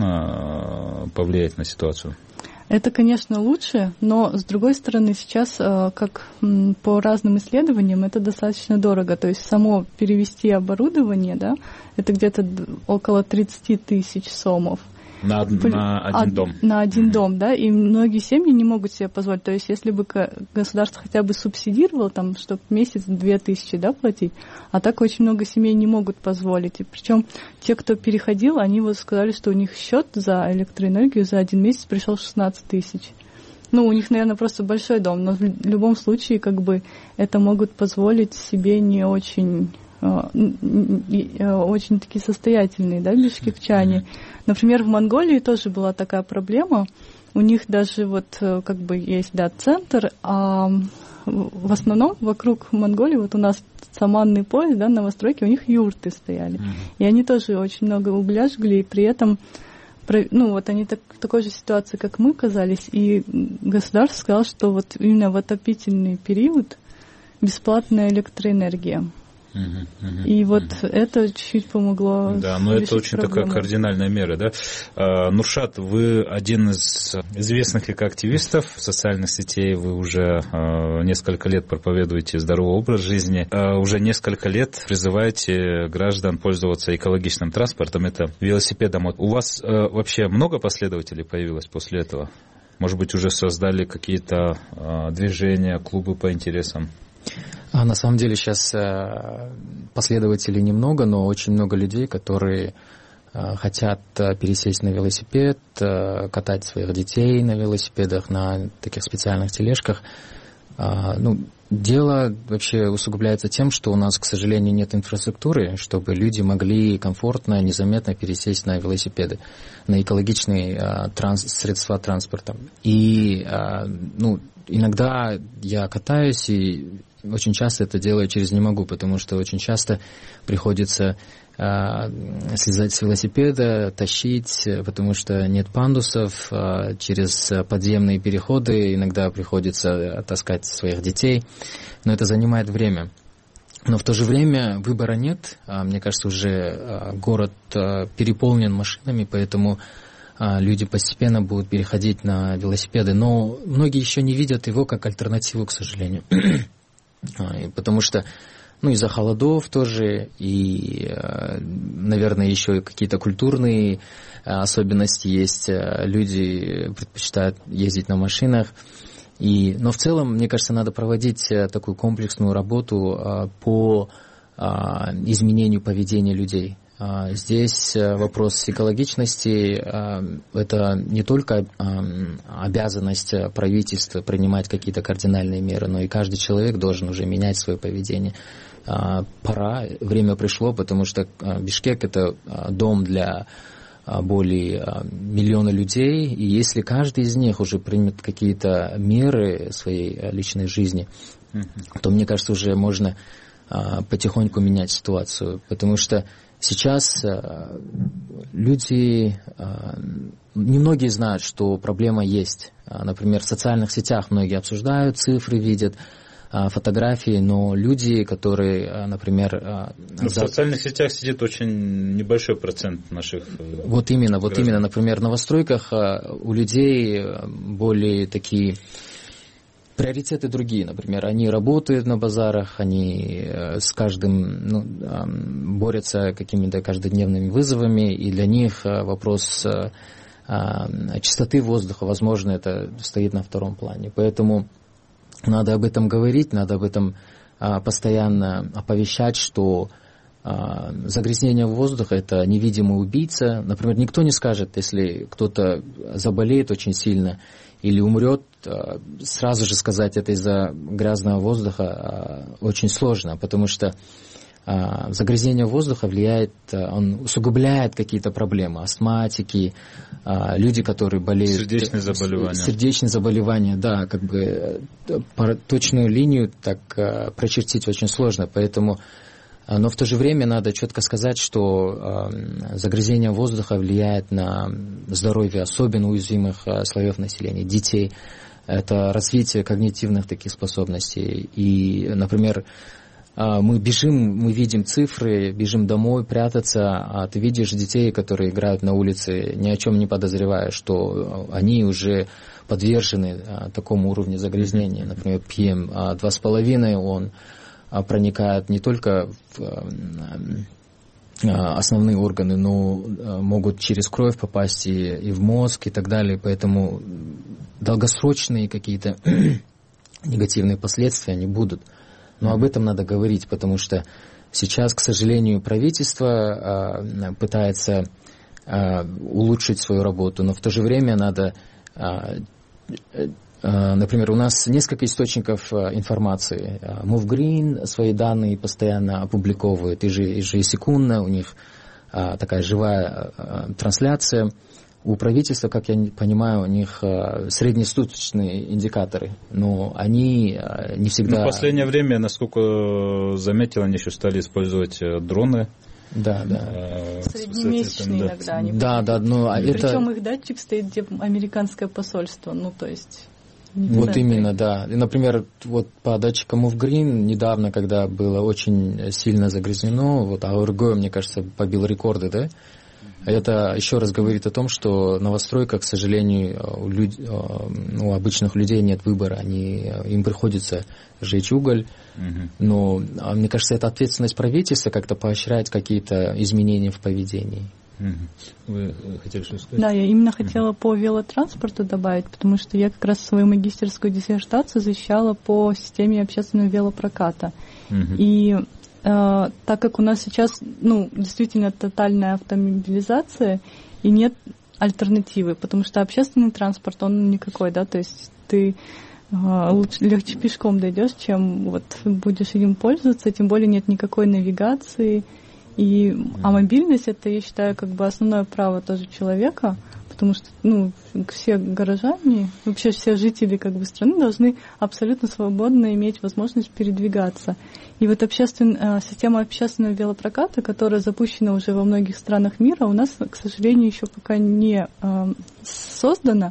Speaker 22: способно повлиять на ситуацию?
Speaker 24: Это, конечно, лучше, но, с другой стороны, сейчас, как по разным исследованиям, это достаточно дорого. То есть само перевести оборудование, да, это где-то около тридцать тысяч сомов.
Speaker 22: На, на один
Speaker 24: Од,
Speaker 22: дом.
Speaker 24: На один mm-hmm. дом, да, и многие семьи не могут себе позволить. То есть, если бы государство хотя бы субсидировало, там, чтобы в месяц две тысячи, да, платить, а так очень много семей не могут позволить. И причем те, кто переходил, они вот сказали, что у них счет за электроэнергию за один месяц пришел шестнадцать тысяч. Ну, у них, наверное, просто большой дом, но в любом случае, как бы, это могут позволить себе не очень... очень такие состоятельные, да, бишкекчане. Например, в Монголии тоже была такая проблема. У них даже вот как бы есть, да, центр, а в основном вокруг Монголии, вот у нас саманный пояс, да, новостройки, у них юрты стояли. Mm-hmm. И они тоже очень много угля жгли, и при этом, ну, вот они так, в такой же ситуации, как мы, оказались, и государство сказало, что вот именно в отопительный период бесплатная электроэнергия. Uh-huh, uh-huh, и вот uh-huh. это чуть-чуть помогло.
Speaker 22: Да, но это очень проблему. Такая кардинальная мера, да. А, Нуршат, вы один из известных экоактивистов социальных сетей, вы уже а, несколько лет проповедуете здоровый образ жизни, а, уже несколько лет призываете граждан пользоваться экологичным транспортом, это велосипедом. У вас а, вообще много последователей появилось после этого? Может быть, уже создали какие-то а, движения, клубы по интересам?
Speaker 2: А на самом деле сейчас последователей немного, но очень много людей, которые хотят пересесть на велосипед, катать своих детей на велосипедах, на таких специальных тележках. Ну, дело вообще усугубляется тем, что у нас, к сожалению, нет инфраструктуры, чтобы люди могли комфортно, незаметно пересесть на велосипеды, на экологичные транс- средства транспорта. И, ну, иногда я катаюсь, и очень часто это делаю через «не могу», потому что очень часто приходится э, слезать с велосипеда, тащить, потому что нет пандусов, э, через подземные переходы иногда приходится таскать своих детей, но это занимает время. Но в то же время выбора нет, мне кажется, уже город переполнен машинами, поэтому люди постепенно будут переходить на велосипеды, но многие еще не видят его как альтернативу, к сожалению. Потому что, ну, из-за холодов тоже, и, наверное, еще какие-то культурные особенности есть. Люди предпочитают ездить на машинах. И, но в целом, мне кажется, надо проводить такую комплексную работу по изменению поведения людей. Здесь вопрос экологичности – это не только обязанность правительства принимать какие-то кардинальные меры, но и каждый человек должен уже менять свое поведение. Пора, время пришло, потому что Бишкек – это дом для более миллиона людей, и если каждый из них уже примет какие-то меры в своей личной жизни, то, мне кажется, уже можно потихоньку менять ситуацию, потому что сейчас люди, немногие знают, что проблема есть. Например, в социальных сетях многие обсуждают, цифры видят, фотографии, но люди, которые, например...
Speaker 22: Но за... В социальных сетях сидит очень небольшой процент наших...
Speaker 2: Вот именно,
Speaker 22: граждан.
Speaker 2: вот именно, например, в новостройках у людей более такие... Приоритеты другие, например, они работают на базарах, они с каждым, ну, борются какими-то каждодневными вызовами, и для них вопрос чистоты воздуха, возможно, это стоит на втором плане. Поэтому надо об этом говорить, надо об этом постоянно оповещать, что загрязнение воздуха – это невидимый убийца. Например, никто не скажет, если кто-то заболеет очень сильно или умрет, сразу же сказать это из-за грязного воздуха очень сложно, потому что загрязнение воздуха влияет, он усугубляет какие-то проблемы, астматики, люди, которые болеют...
Speaker 22: Сердечные заболевания.
Speaker 2: Сердечные заболевания, да, как бы точную линию так прочертить очень сложно, поэтому... Но в то же время надо четко сказать, что загрязнение воздуха влияет на здоровье особенно уязвимых слоев населения, детей. Это развитие когнитивных таких способностей. И, например, мы бежим, мы видим цифры, бежим домой прятаться, а ты видишь детей, которые играют на улице, ни о чем не подозревая, что они уже подвержены такому уровню загрязнения. Например, пи эм два с половиной, он проникает не только в основные органы, но могут через кровь попасть и, и в мозг и так далее. Поэтому долгосрочные какие-то негативные последствия они будут. Но об этом надо говорить, потому что сейчас, к сожалению, правительство пытается улучшить свою работу, но в то же время надо... Например, у нас несколько источников информации. Move Green свои данные постоянно опубликовывает, ежесекундно, у них такая живая трансляция. У правительства, как я понимаю, у них среднесуточные индикаторы, но они не всегда...
Speaker 22: Ну, в последнее время, насколько заметил, они еще стали использовать дроны.
Speaker 2: Да, да.
Speaker 24: Среднемесячные
Speaker 2: да.
Speaker 24: иногда они.
Speaker 2: Да, да, но это...
Speaker 24: Причем их датчик стоит, где американское посольство, ну, то есть...
Speaker 2: Вот именно, да. И, например, вот по датчикам Move Green недавно, когда было очень сильно загрязнено, вот АОРГ, мне кажется, побил рекорды, да? Это еще раз говорит о том, что новостройка, к сожалению, у, люд... у обычных людей нет выбора, они... им приходится сжечь уголь, угу. Но мне кажется, это ответственность правительства как-то поощрять какие-то изменения в поведении.
Speaker 22: Вы хотели что сказать?
Speaker 24: Да, я именно хотела uh-huh. по велотранспорту добавить, потому что я как раз свою магистерскую диссертацию защищала по системе общественного велопроката. Uh-huh. И э, так как у нас сейчас, ну, действительно тотальная автомобилизация и нет альтернативы, потому что общественный транспорт, он никакой, да, то есть ты э, лучше, легче пешком дойдешь, чем вот будешь им пользоваться, тем более нет никакой навигации. И, а мобильность — это, я считаю, как бы основное право тоже человека, потому что, ну, все горожане, вообще все жители как бы страны должны абсолютно свободно иметь возможность передвигаться. И вот обществен, система общественного велопроката, которая запущена уже во многих странах мира, у нас, к сожалению, еще пока не э, создана,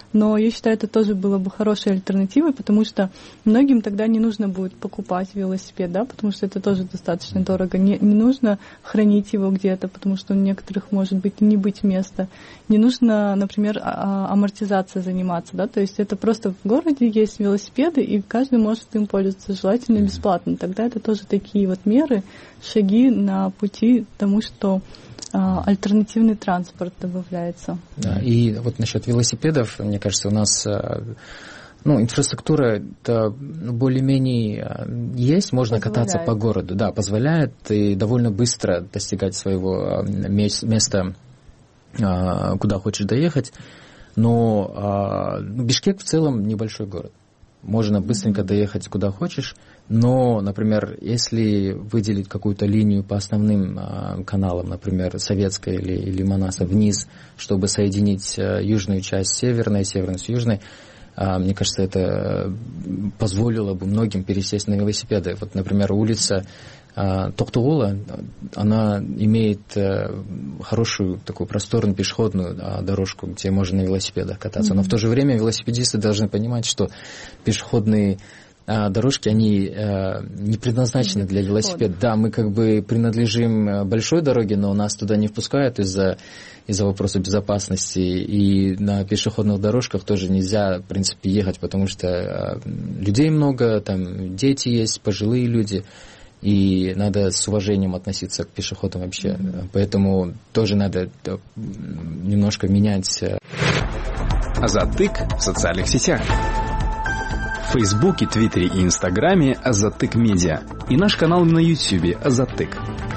Speaker 24: Но я считаю, это тоже было бы хорошей альтернативой, потому что многим тогда не нужно будет покупать велосипед, да, потому что это тоже достаточно дорого. Не, не нужно хранить его где-то, потому что у некоторых может быть не быть места. Не нужно, например, амортизацией заниматься, да, то есть это просто в городе есть велосипеды, и каждый может им пользоваться, желательно бесплатно. Тогда это тоже такие вот меры, шаги на пути к тому, что а, альтернативный транспорт добавляется.
Speaker 2: Да, и вот насчет велосипедов, мне кажется, у нас ну, инфраструктура более-менее есть, можно позволяет. Кататься по городу, да, позволяет и довольно быстро достигать своего места, куда хочешь доехать. Но Бишкек в целом небольшой город. Можно быстренько доехать куда хочешь, но, например, если выделить какую-то линию по основным а, каналам, например, Советская или, или Манаса вниз, чтобы соединить а, южную часть с северной, северную с южной, а, мне кажется, это позволило бы многим пересесть на велосипеды. Вот, например, улица а, Токтугула, она имеет а, хорошую такую просторную пешеходную а, дорожку, где можно на велосипедах кататься. Mm-hmm. Но в то же время велосипедисты должны понимать, что пешеходные а, дорожки, они а, не предназначены для велосипеда. Да, мы как бы принадлежим большой дороге, но нас туда не впускают из-за, из-за вопроса безопасности. И на пешеходных дорожках тоже нельзя, в принципе, ехать, потому что а, людей много, там дети есть, пожилые люди. И надо с уважением относиться к пешеходам вообще. Mm-hmm. Поэтому тоже надо немножко менять.
Speaker 21: Азаттык в социальных сетях. В Фейсбуке, Твиттере и Инстаграме Азаттык Медиа. И наш канал на Ютьюбе Азаттык.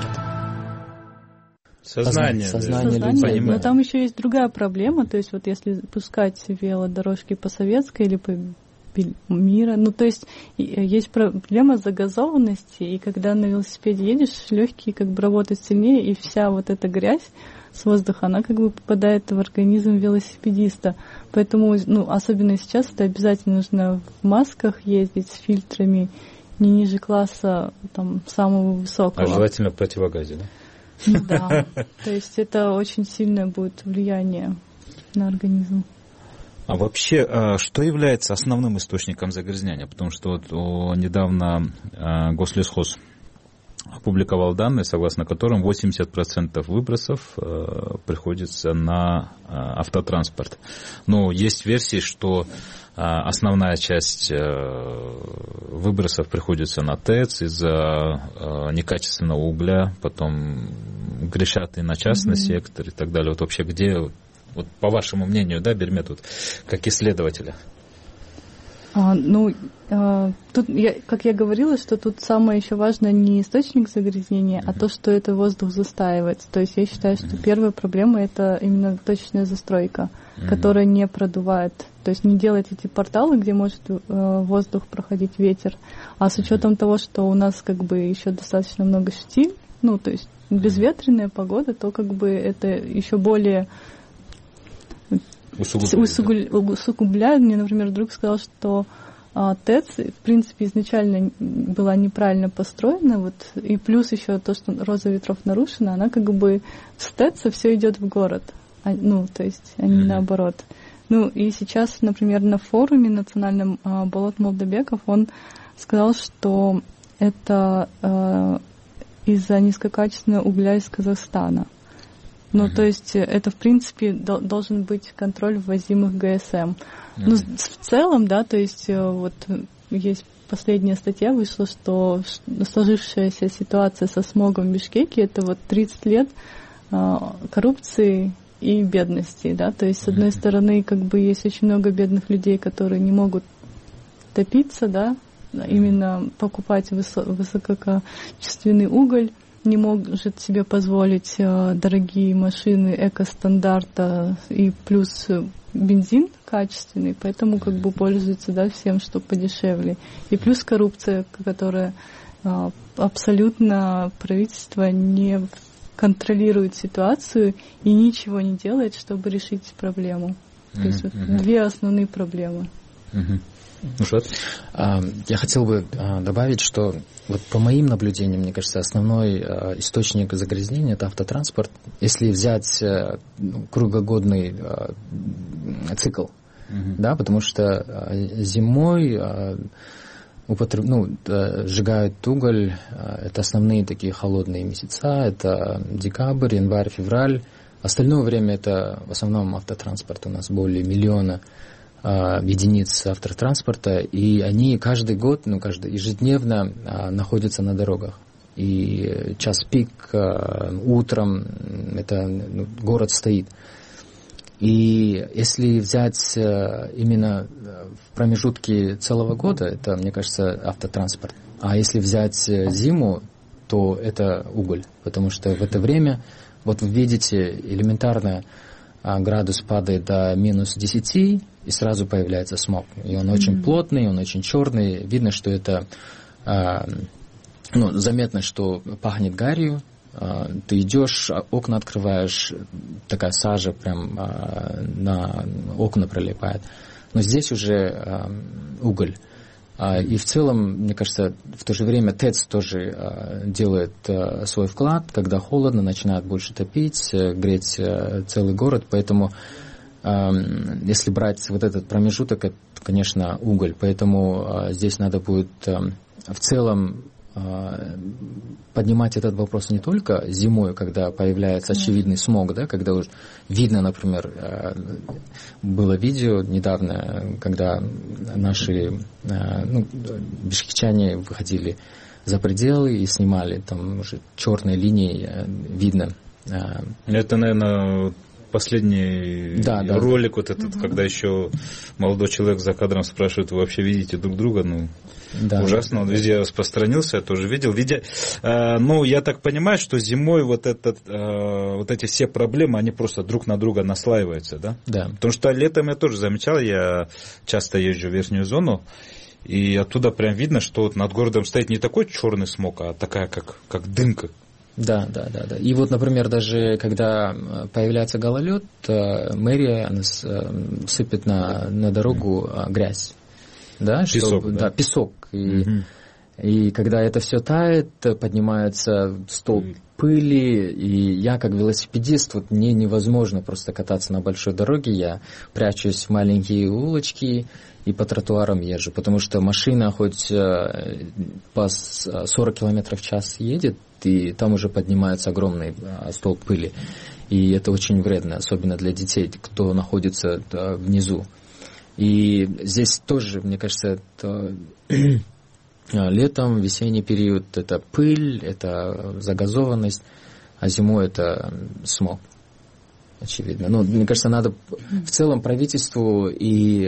Speaker 22: Сознание.
Speaker 24: Сознание, Сознание. Но там еще есть другая проблема. То есть вот если пускать велодорожки по Советской или по мира. Ну, то есть есть проблема загазованности, и когда на велосипеде едешь, легкие как бы работают сильнее, и вся вот эта грязь с воздуха, она как бы попадает в организм велосипедиста. Поэтому, ну, особенно сейчас, это обязательно нужно в масках ездить с фильтрами не ниже класса там самого высокого.
Speaker 22: А желательно в противогазе, да?
Speaker 24: Ну, да. То есть это очень сильное будет влияние на организм.
Speaker 22: А вообще, что является основным источником загрязнения? Потому что вот недавно Гослесхоз опубликовал данные, согласно которым восемьдесят процентов выбросов приходится на автотранспорт. Но есть версии, что основная часть выбросов приходится на ТЭЦ из-за некачественного угля, потом грешат и на частный mm-hmm. сектор и так далее. Вот вообще где... Вот по вашему мнению, да, Бермет, вот, как исследователя?
Speaker 24: А, ну, а, тут, я, как я говорила, что тут самое еще важное не источник загрязнения, mm-hmm. а то, что это воздух застаивается. То есть я считаю, что mm-hmm. первая проблема — это именно точечная застройка, mm-hmm. которая не продувает. То есть не делать эти порталы, где может э, воздух проходить, ветер. А с учетом mm-hmm. того, что у нас как бы еще достаточно много штиль, ну, то есть безветренная погода, то как бы это еще более... Усугубляет. Усугубляет. Мне, например, друг сказал, что а, ТЭЦ, в принципе, изначально была неправильно построена, вот, и плюс еще то, что роза ветров нарушена, она как бы с ТЭЦа все идет в город, а, ну, то есть, а не mm-hmm. наоборот. Ну, и сейчас, например, на форуме национальном а, Болот Молдабеков, он сказал, что это а, из-за низкокачественного угля из Казахстана. Ну, mm-hmm. то есть это, в принципе, до, должен быть контроль ввозимых ГСМ. Mm-hmm. Ну, в целом, да, то есть вот есть последняя статья вышла, что сложившаяся ситуация со смогом в Бишкеке — это вот тридцать лет а, коррупции и бедности, да, то есть с одной mm-hmm. стороны, как бы есть очень много бедных людей, которые не могут топиться, да, именно покупать высо- высококачественный уголь, не может себе позволить э, дорогие машины экостандарта и плюс бензин качественный, поэтому как бы пользуются, да, всем, что подешевле. И плюс коррупция, которая э, абсолютно правительство не контролирует ситуацию и ничего не делает, чтобы решить проблему. Mm-hmm. То есть вот mm-hmm. две основные проблемы.
Speaker 2: Mm-hmm. Ну что? Я хотел бы добавить, что вот по моим наблюдениям, мне кажется, основной источник загрязнения — это автотранспорт. Если взять ну, круглогодный цикл, Mm-hmm. Да, потому что зимой употреб... ну, сжигают уголь, это основные такие холодные месяца, это декабрь, январь, февраль. Остальное время это в основном автотранспорт, у нас более миллиона единиц автотранспорта, и они каждый год, ну, каждый, ежедневно находятся на дорогах. И час пик утром, это ну, город стоит. И если взять именно в промежутке целого года, это, мне кажется, автотранспорт. А если взять зиму, то это уголь, потому что в это время, вот вы видите, элементарно градус падает до минус десяти, и сразу появляется смог. И он mm-hmm. очень плотный, он очень черный. Видно, что это, ну, заметно, что пахнет гарью. Ты идешь, окна открываешь, такая сажа прям на окна прилипает. Но здесь уже уголь. И в целом, мне кажется, в то же время ТЭЦ тоже делает свой вклад, когда холодно, начинает больше топить, греть целый город. Поэтому, если брать вот этот промежуток, это, конечно, уголь. Поэтому здесь надо будет в целом поднимать этот вопрос не только зимой, когда появляется очевидный смог, да, когда уже видно, например, было видео недавно, когда наши ну, бишкекчане выходили за пределы и снимали, там уже черной линией видно.
Speaker 22: Это, наверное, последний
Speaker 2: да, да.
Speaker 22: ролик вот этот, угу. когда еще молодой человек за кадром спрашивает, вы вообще видите друг друга, ну... Да. Ужасно, он везде распространился, я тоже видел. Видя, э, ну, я так понимаю, что зимой вот, этот, э, вот эти все проблемы, они просто друг на друга наслаиваются, да?
Speaker 2: Да.
Speaker 22: Потому что летом я тоже замечал, я часто езжу в верхнюю зону, и оттуда прям видно, что вот над городом стоит не такой черный смог, а такая, как, как дымка.
Speaker 2: Да, да, да, да. И вот, например, даже когда появляется гололед, мэрия она сыпет на, на дорогу грязь. Да,
Speaker 22: песок,
Speaker 2: чтобы,
Speaker 22: да?
Speaker 2: да, песок. И,
Speaker 22: угу.
Speaker 2: и когда это все тает, поднимается столб угу. пыли, и я как велосипедист, вот мне невозможно просто кататься на большой дороге, я прячусь в маленькие улочки и по тротуарам езжу, потому что машина хоть по сорок километров в час едет, и там уже поднимается огромный столб пыли. И это очень вредно, особенно для детей, кто находится внизу. И здесь тоже, мне кажется, это летом, весенний период, это пыль, это загазованность, а зимой это смог, очевидно. Ну, мне кажется, надо в целом правительству и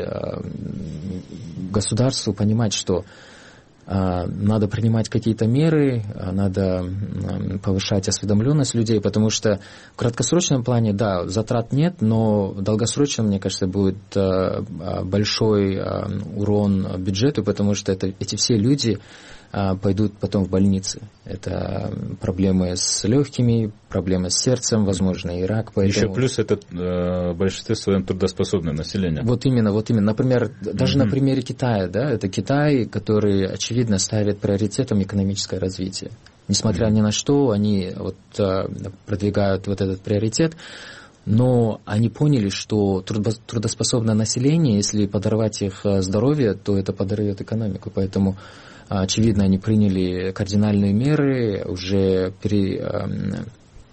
Speaker 2: государству понимать, что надо принимать какие-то меры, надо повышать осведомленность людей, потому что в краткосрочном плане, да, затрат нет, но в долгосрочном, мне кажется, будет большой урон бюджету, потому что это, эти все люди пойдут потом в больницы. Это проблемы с легкими, проблемы с сердцем, возможно, и рак. Поэтому...
Speaker 22: Еще плюс это э, в большинстве своем трудоспособное население.
Speaker 2: Вот именно, вот именно. Например, даже mm-hmm. на примере Китая, да, это Китай, который, очевидно, ставит приоритетом экономическое развитие. Несмотря mm-hmm. ни на что, они вот, продвигают вот этот приоритет. Но они поняли, что трудоспособное население, если подорвать их здоровье, то это подорвет экономику. Поэтому очевидно, они приняли кардинальные меры, уже пере, э,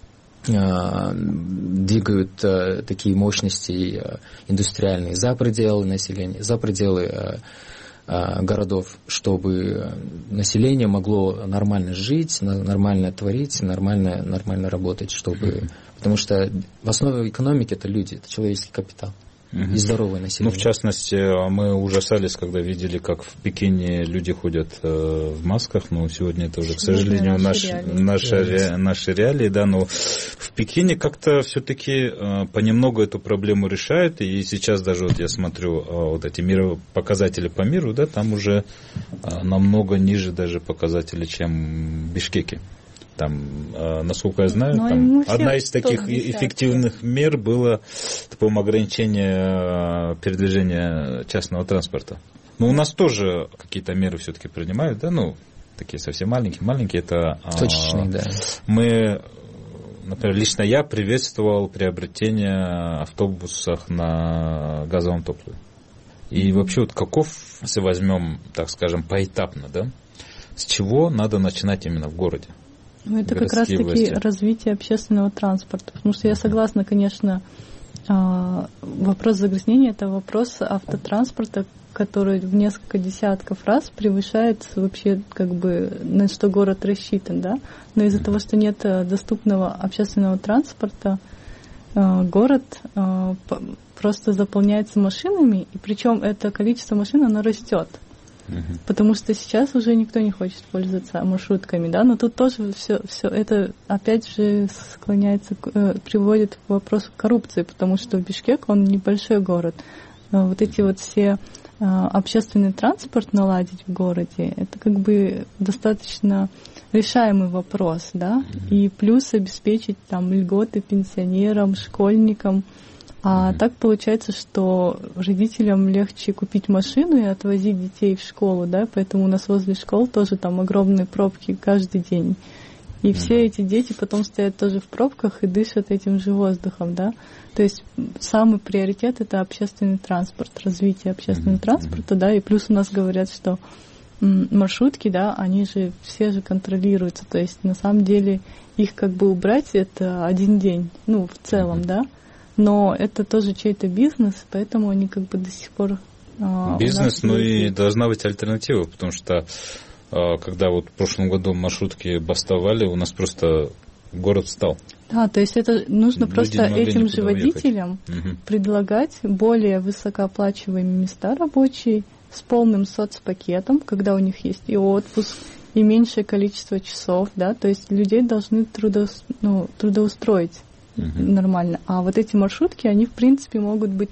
Speaker 2: э, двигают э, такие мощности э, индустриальные за пределы населения, за пределы э, э, городов, чтобы население могло нормально жить, нормально творить, нормально, нормально работать, чтобы... Потому что в основе экономики это люди, это человеческий капитал. И здоровое население.
Speaker 22: Ну, в частности, мы ужасались, когда видели, как в Пекине люди ходят э, в масках. Но сегодня это уже, к сожалению, наш, наши, ре, наши реалии. Да, но в Пекине как-то все-таки э, понемногу эту проблему решают. И сейчас даже вот я смотрю э, вот эти мировые показатели по миру, да, там уже э, намного ниже даже показатели, чем в Бишкеке. Там, насколько я знаю, там одна из таких эффективных мер была, по-моему, ограничение передвижения частного транспорта. Но у нас тоже какие-то меры все-таки принимают, да, ну, такие совсем маленькие, маленькие, это...
Speaker 2: Точечные, да.
Speaker 22: Мы, например, лично я приветствовал приобретение автобусов на газовом топливе. И вообще вот каков, если возьмем, так скажем, поэтапно, да, с чего надо начинать именно в городе?
Speaker 24: Ну, это как раз-таки власти. Развитие общественного транспорта. Потому что я согласна, конечно, вопрос загрязнения – это вопрос автотранспорта, который в несколько десятков раз превышает вообще, как бы, на что город рассчитан, да. Но из-за того, что нет доступного общественного транспорта, город просто заполняется машинами, и причем это количество машин, оно растет. Uh-huh. Потому что сейчас уже никто не хочет пользоваться маршрутками, да, но тут тоже все, все это опять же склоняется, э, приводит к вопросу коррупции, потому что Бишкек, он небольшой город. Но вот эти вот все э, общественный транспорт наладить в городе, это как бы достаточно решаемый вопрос, да, uh-huh. и плюс обеспечить там льготы пенсионерам, школьникам. А mm-hmm. так получается, что родителям легче купить машину и отвозить детей в школу, да, поэтому у нас возле школ тоже там огромные пробки каждый день. И mm-hmm. все эти дети потом стоят тоже в пробках и дышат этим же воздухом, да. То есть самый приоритет — это общественный транспорт, развитие общественного mm-hmm. транспорта, да, и плюс у нас говорят, что м, маршрутки, да, они же все же контролируются, то есть на самом деле их как бы убрать — это один день, ну, в целом, mm-hmm. да. Но это тоже чей-то бизнес, поэтому они как бы до сих пор... А,
Speaker 22: бизнес, ну и должна быть альтернатива, потому что а, когда вот в прошлом году маршрутки бастовали, у нас просто город встал.
Speaker 24: Да, то есть это нужно Люди просто этим же водителям угу. предлагать более высокооплачиваемые места рабочие с полным соцпакетом, когда у них есть и отпуск, и меньшее количество часов, да, то есть людей должны трудоус... ну, трудоустроить. Uh-huh. Нормально. А вот эти маршрутки, они, в принципе, могут быть,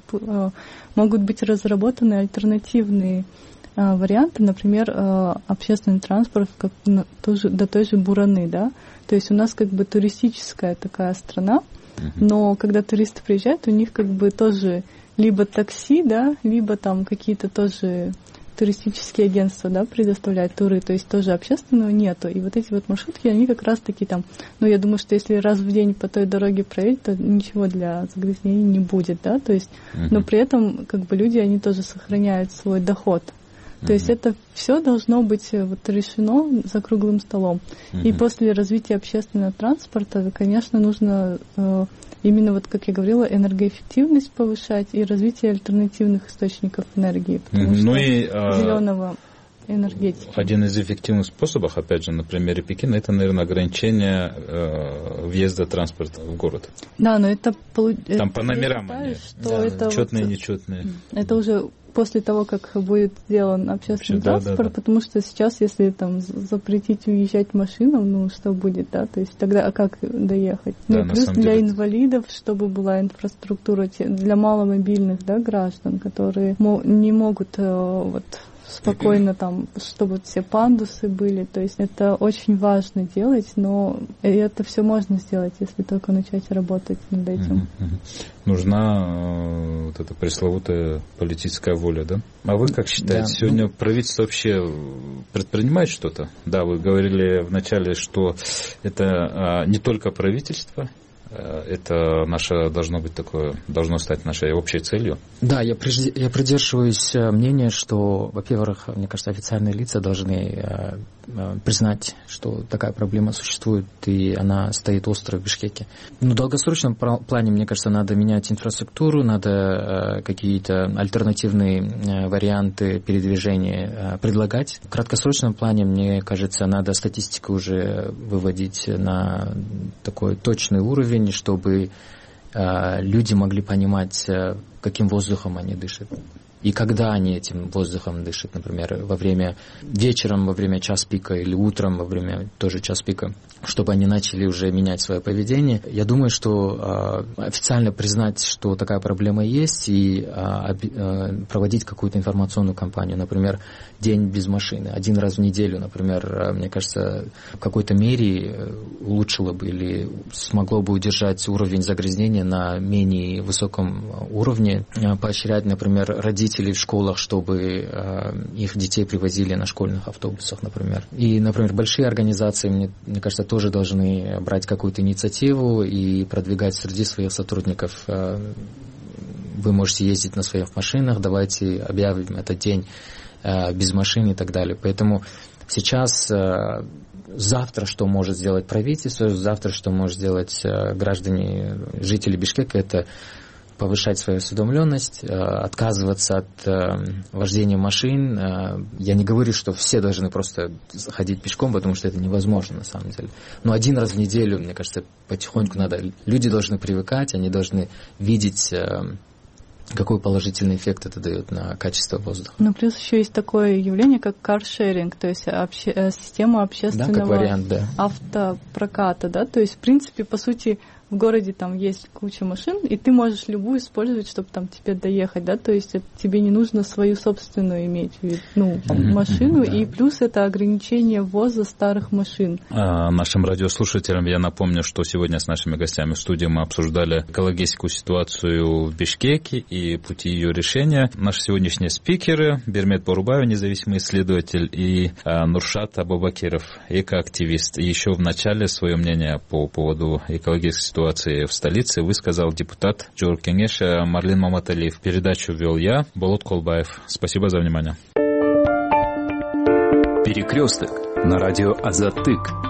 Speaker 24: могут быть разработаны альтернативные варианты, например, общественный транспорт, как тоже, до той же Бураны, да. То есть у нас как бы туристическая такая страна, uh-huh. но когда туристы приезжают, у них как бы тоже либо такси, да, либо там какие-то тоже туристические агентства, да, предоставляют туры, то есть тоже общественного нету. И вот эти вот маршрутки, они как раз-таки там, ну, я думаю, что если раз в день по той дороге проедет, то ничего для загрязнения не будет, да, то есть, uh-huh. но при этом, как бы, люди, они тоже сохраняют свой доход. То uh-huh. есть это все должно быть вот решено за круглым столом. Uh-huh. И после развития общественного транспорта, конечно, нужно э, именно, вот как я говорила, энергоэффективность повышать и развитие альтернативных источников энергии, потому uh-huh. что ну и, зеленого энергетики.
Speaker 22: Один из эффективных способов, опять же, на примере Пекина, это, наверное, ограничение э, въезда транспорта в город.
Speaker 24: Да, но это...
Speaker 22: Там это, по номерам считаю, они,
Speaker 24: да, это
Speaker 22: четные,
Speaker 24: вот,
Speaker 22: нечетные.
Speaker 24: Это уже после того, как будет сделан общественный Вообще, транспорт, да, да, да. потому что сейчас, если там запретить уезжать машинам, ну что будет, да, то есть тогда а как доехать? Да, ну и плюс для деле... инвалидов, чтобы была инфраструктура для маломобильных, да, граждан, которые не могут вот спокойно там, чтобы все пандусы были, то есть это очень важно делать, но это все можно сделать, если только начать работать над этим.
Speaker 22: Нужна э, вот эта пресловутая политическая воля, да? А вы как считаете, да. сегодня правительство вообще предпринимает что-то? Да, вы говорили вначале, что это э, не только правительство, это наше должно быть такое, должно стать нашей общей целью.
Speaker 2: Да, я, приж... я придерживаюсь мнения, что, во-первых, мне кажется, официальные лица должны признать, что такая проблема существует, и она стоит остро в Бишкеке. Но в долгосрочном плане, мне кажется, надо менять инфраструктуру, надо какие-то альтернативные варианты передвижения предлагать. В краткосрочном плане, мне кажется, надо статистику уже выводить на такой точный уровень, чтобы люди могли понимать, каким воздухом они дышат. И когда они этим воздухом дышат, например, во время вечером, во время час пика или утром, во время тоже час пика, чтобы они начали уже менять свое поведение. Я думаю, что э, официально признать, что такая проблема есть, и э, э, проводить какую-то информационную кампанию, например, день без машины, один раз в неделю, например, мне кажется, в какой-то мере улучшило бы или смогло бы удержать уровень загрязнения на менее высоком уровне, поощрять, например, родителей в школах, чтобы э, их детей привозили на школьных автобусах, например. И, например, большие организации, мне, мне кажется, тоже должны брать какую-то инициативу и продвигать среди своих сотрудников э, вы можете ездить на своих машинах, давайте объявим этот день без машин и так далее. Поэтому сейчас, завтра что может сделать правительство, завтра что может сделать граждане, жители Бишкека, это повышать свою осведомленность, отказываться от вождения машин. Я не говорю, что все должны просто ходить пешком, потому что это невозможно на самом деле. Но один раз в неделю, мне кажется, потихоньку надо. Люди должны привыкать, они должны видеть, какой положительный эффект это дает на качество воздуха.
Speaker 24: Ну, плюс еще есть такое явление, как каршеринг, то есть обще... система общественного, да, как вариант, да, автопроката, да, то есть, в принципе, по сути, в городе там есть куча машин, и ты можешь любую использовать, чтобы там тебе доехать, да, то есть это, тебе не нужно свою собственную иметь, ну, mm-hmm. машину, mm-hmm. и плюс это ограничение ввоза старых машин.
Speaker 22: А, нашим радиослушателям я напомню, что сегодня с нашими гостями в студии мы обсуждали экологическую ситуацию в Бишкеке и пути ее решения. Наши сегодняшние спикеры: Бермет Борубаев, независимый исследователь, и а, Нуршат Абубакиров, экоактивист. И еще в начале свое мнение по поводу экологической ситуации в столице высказал депутат Джоркенеша Марлин Маматалиев. Передачу вел я, Болот Колбаев. Спасибо за внимание.
Speaker 21: Перекресток на радио Азаттык.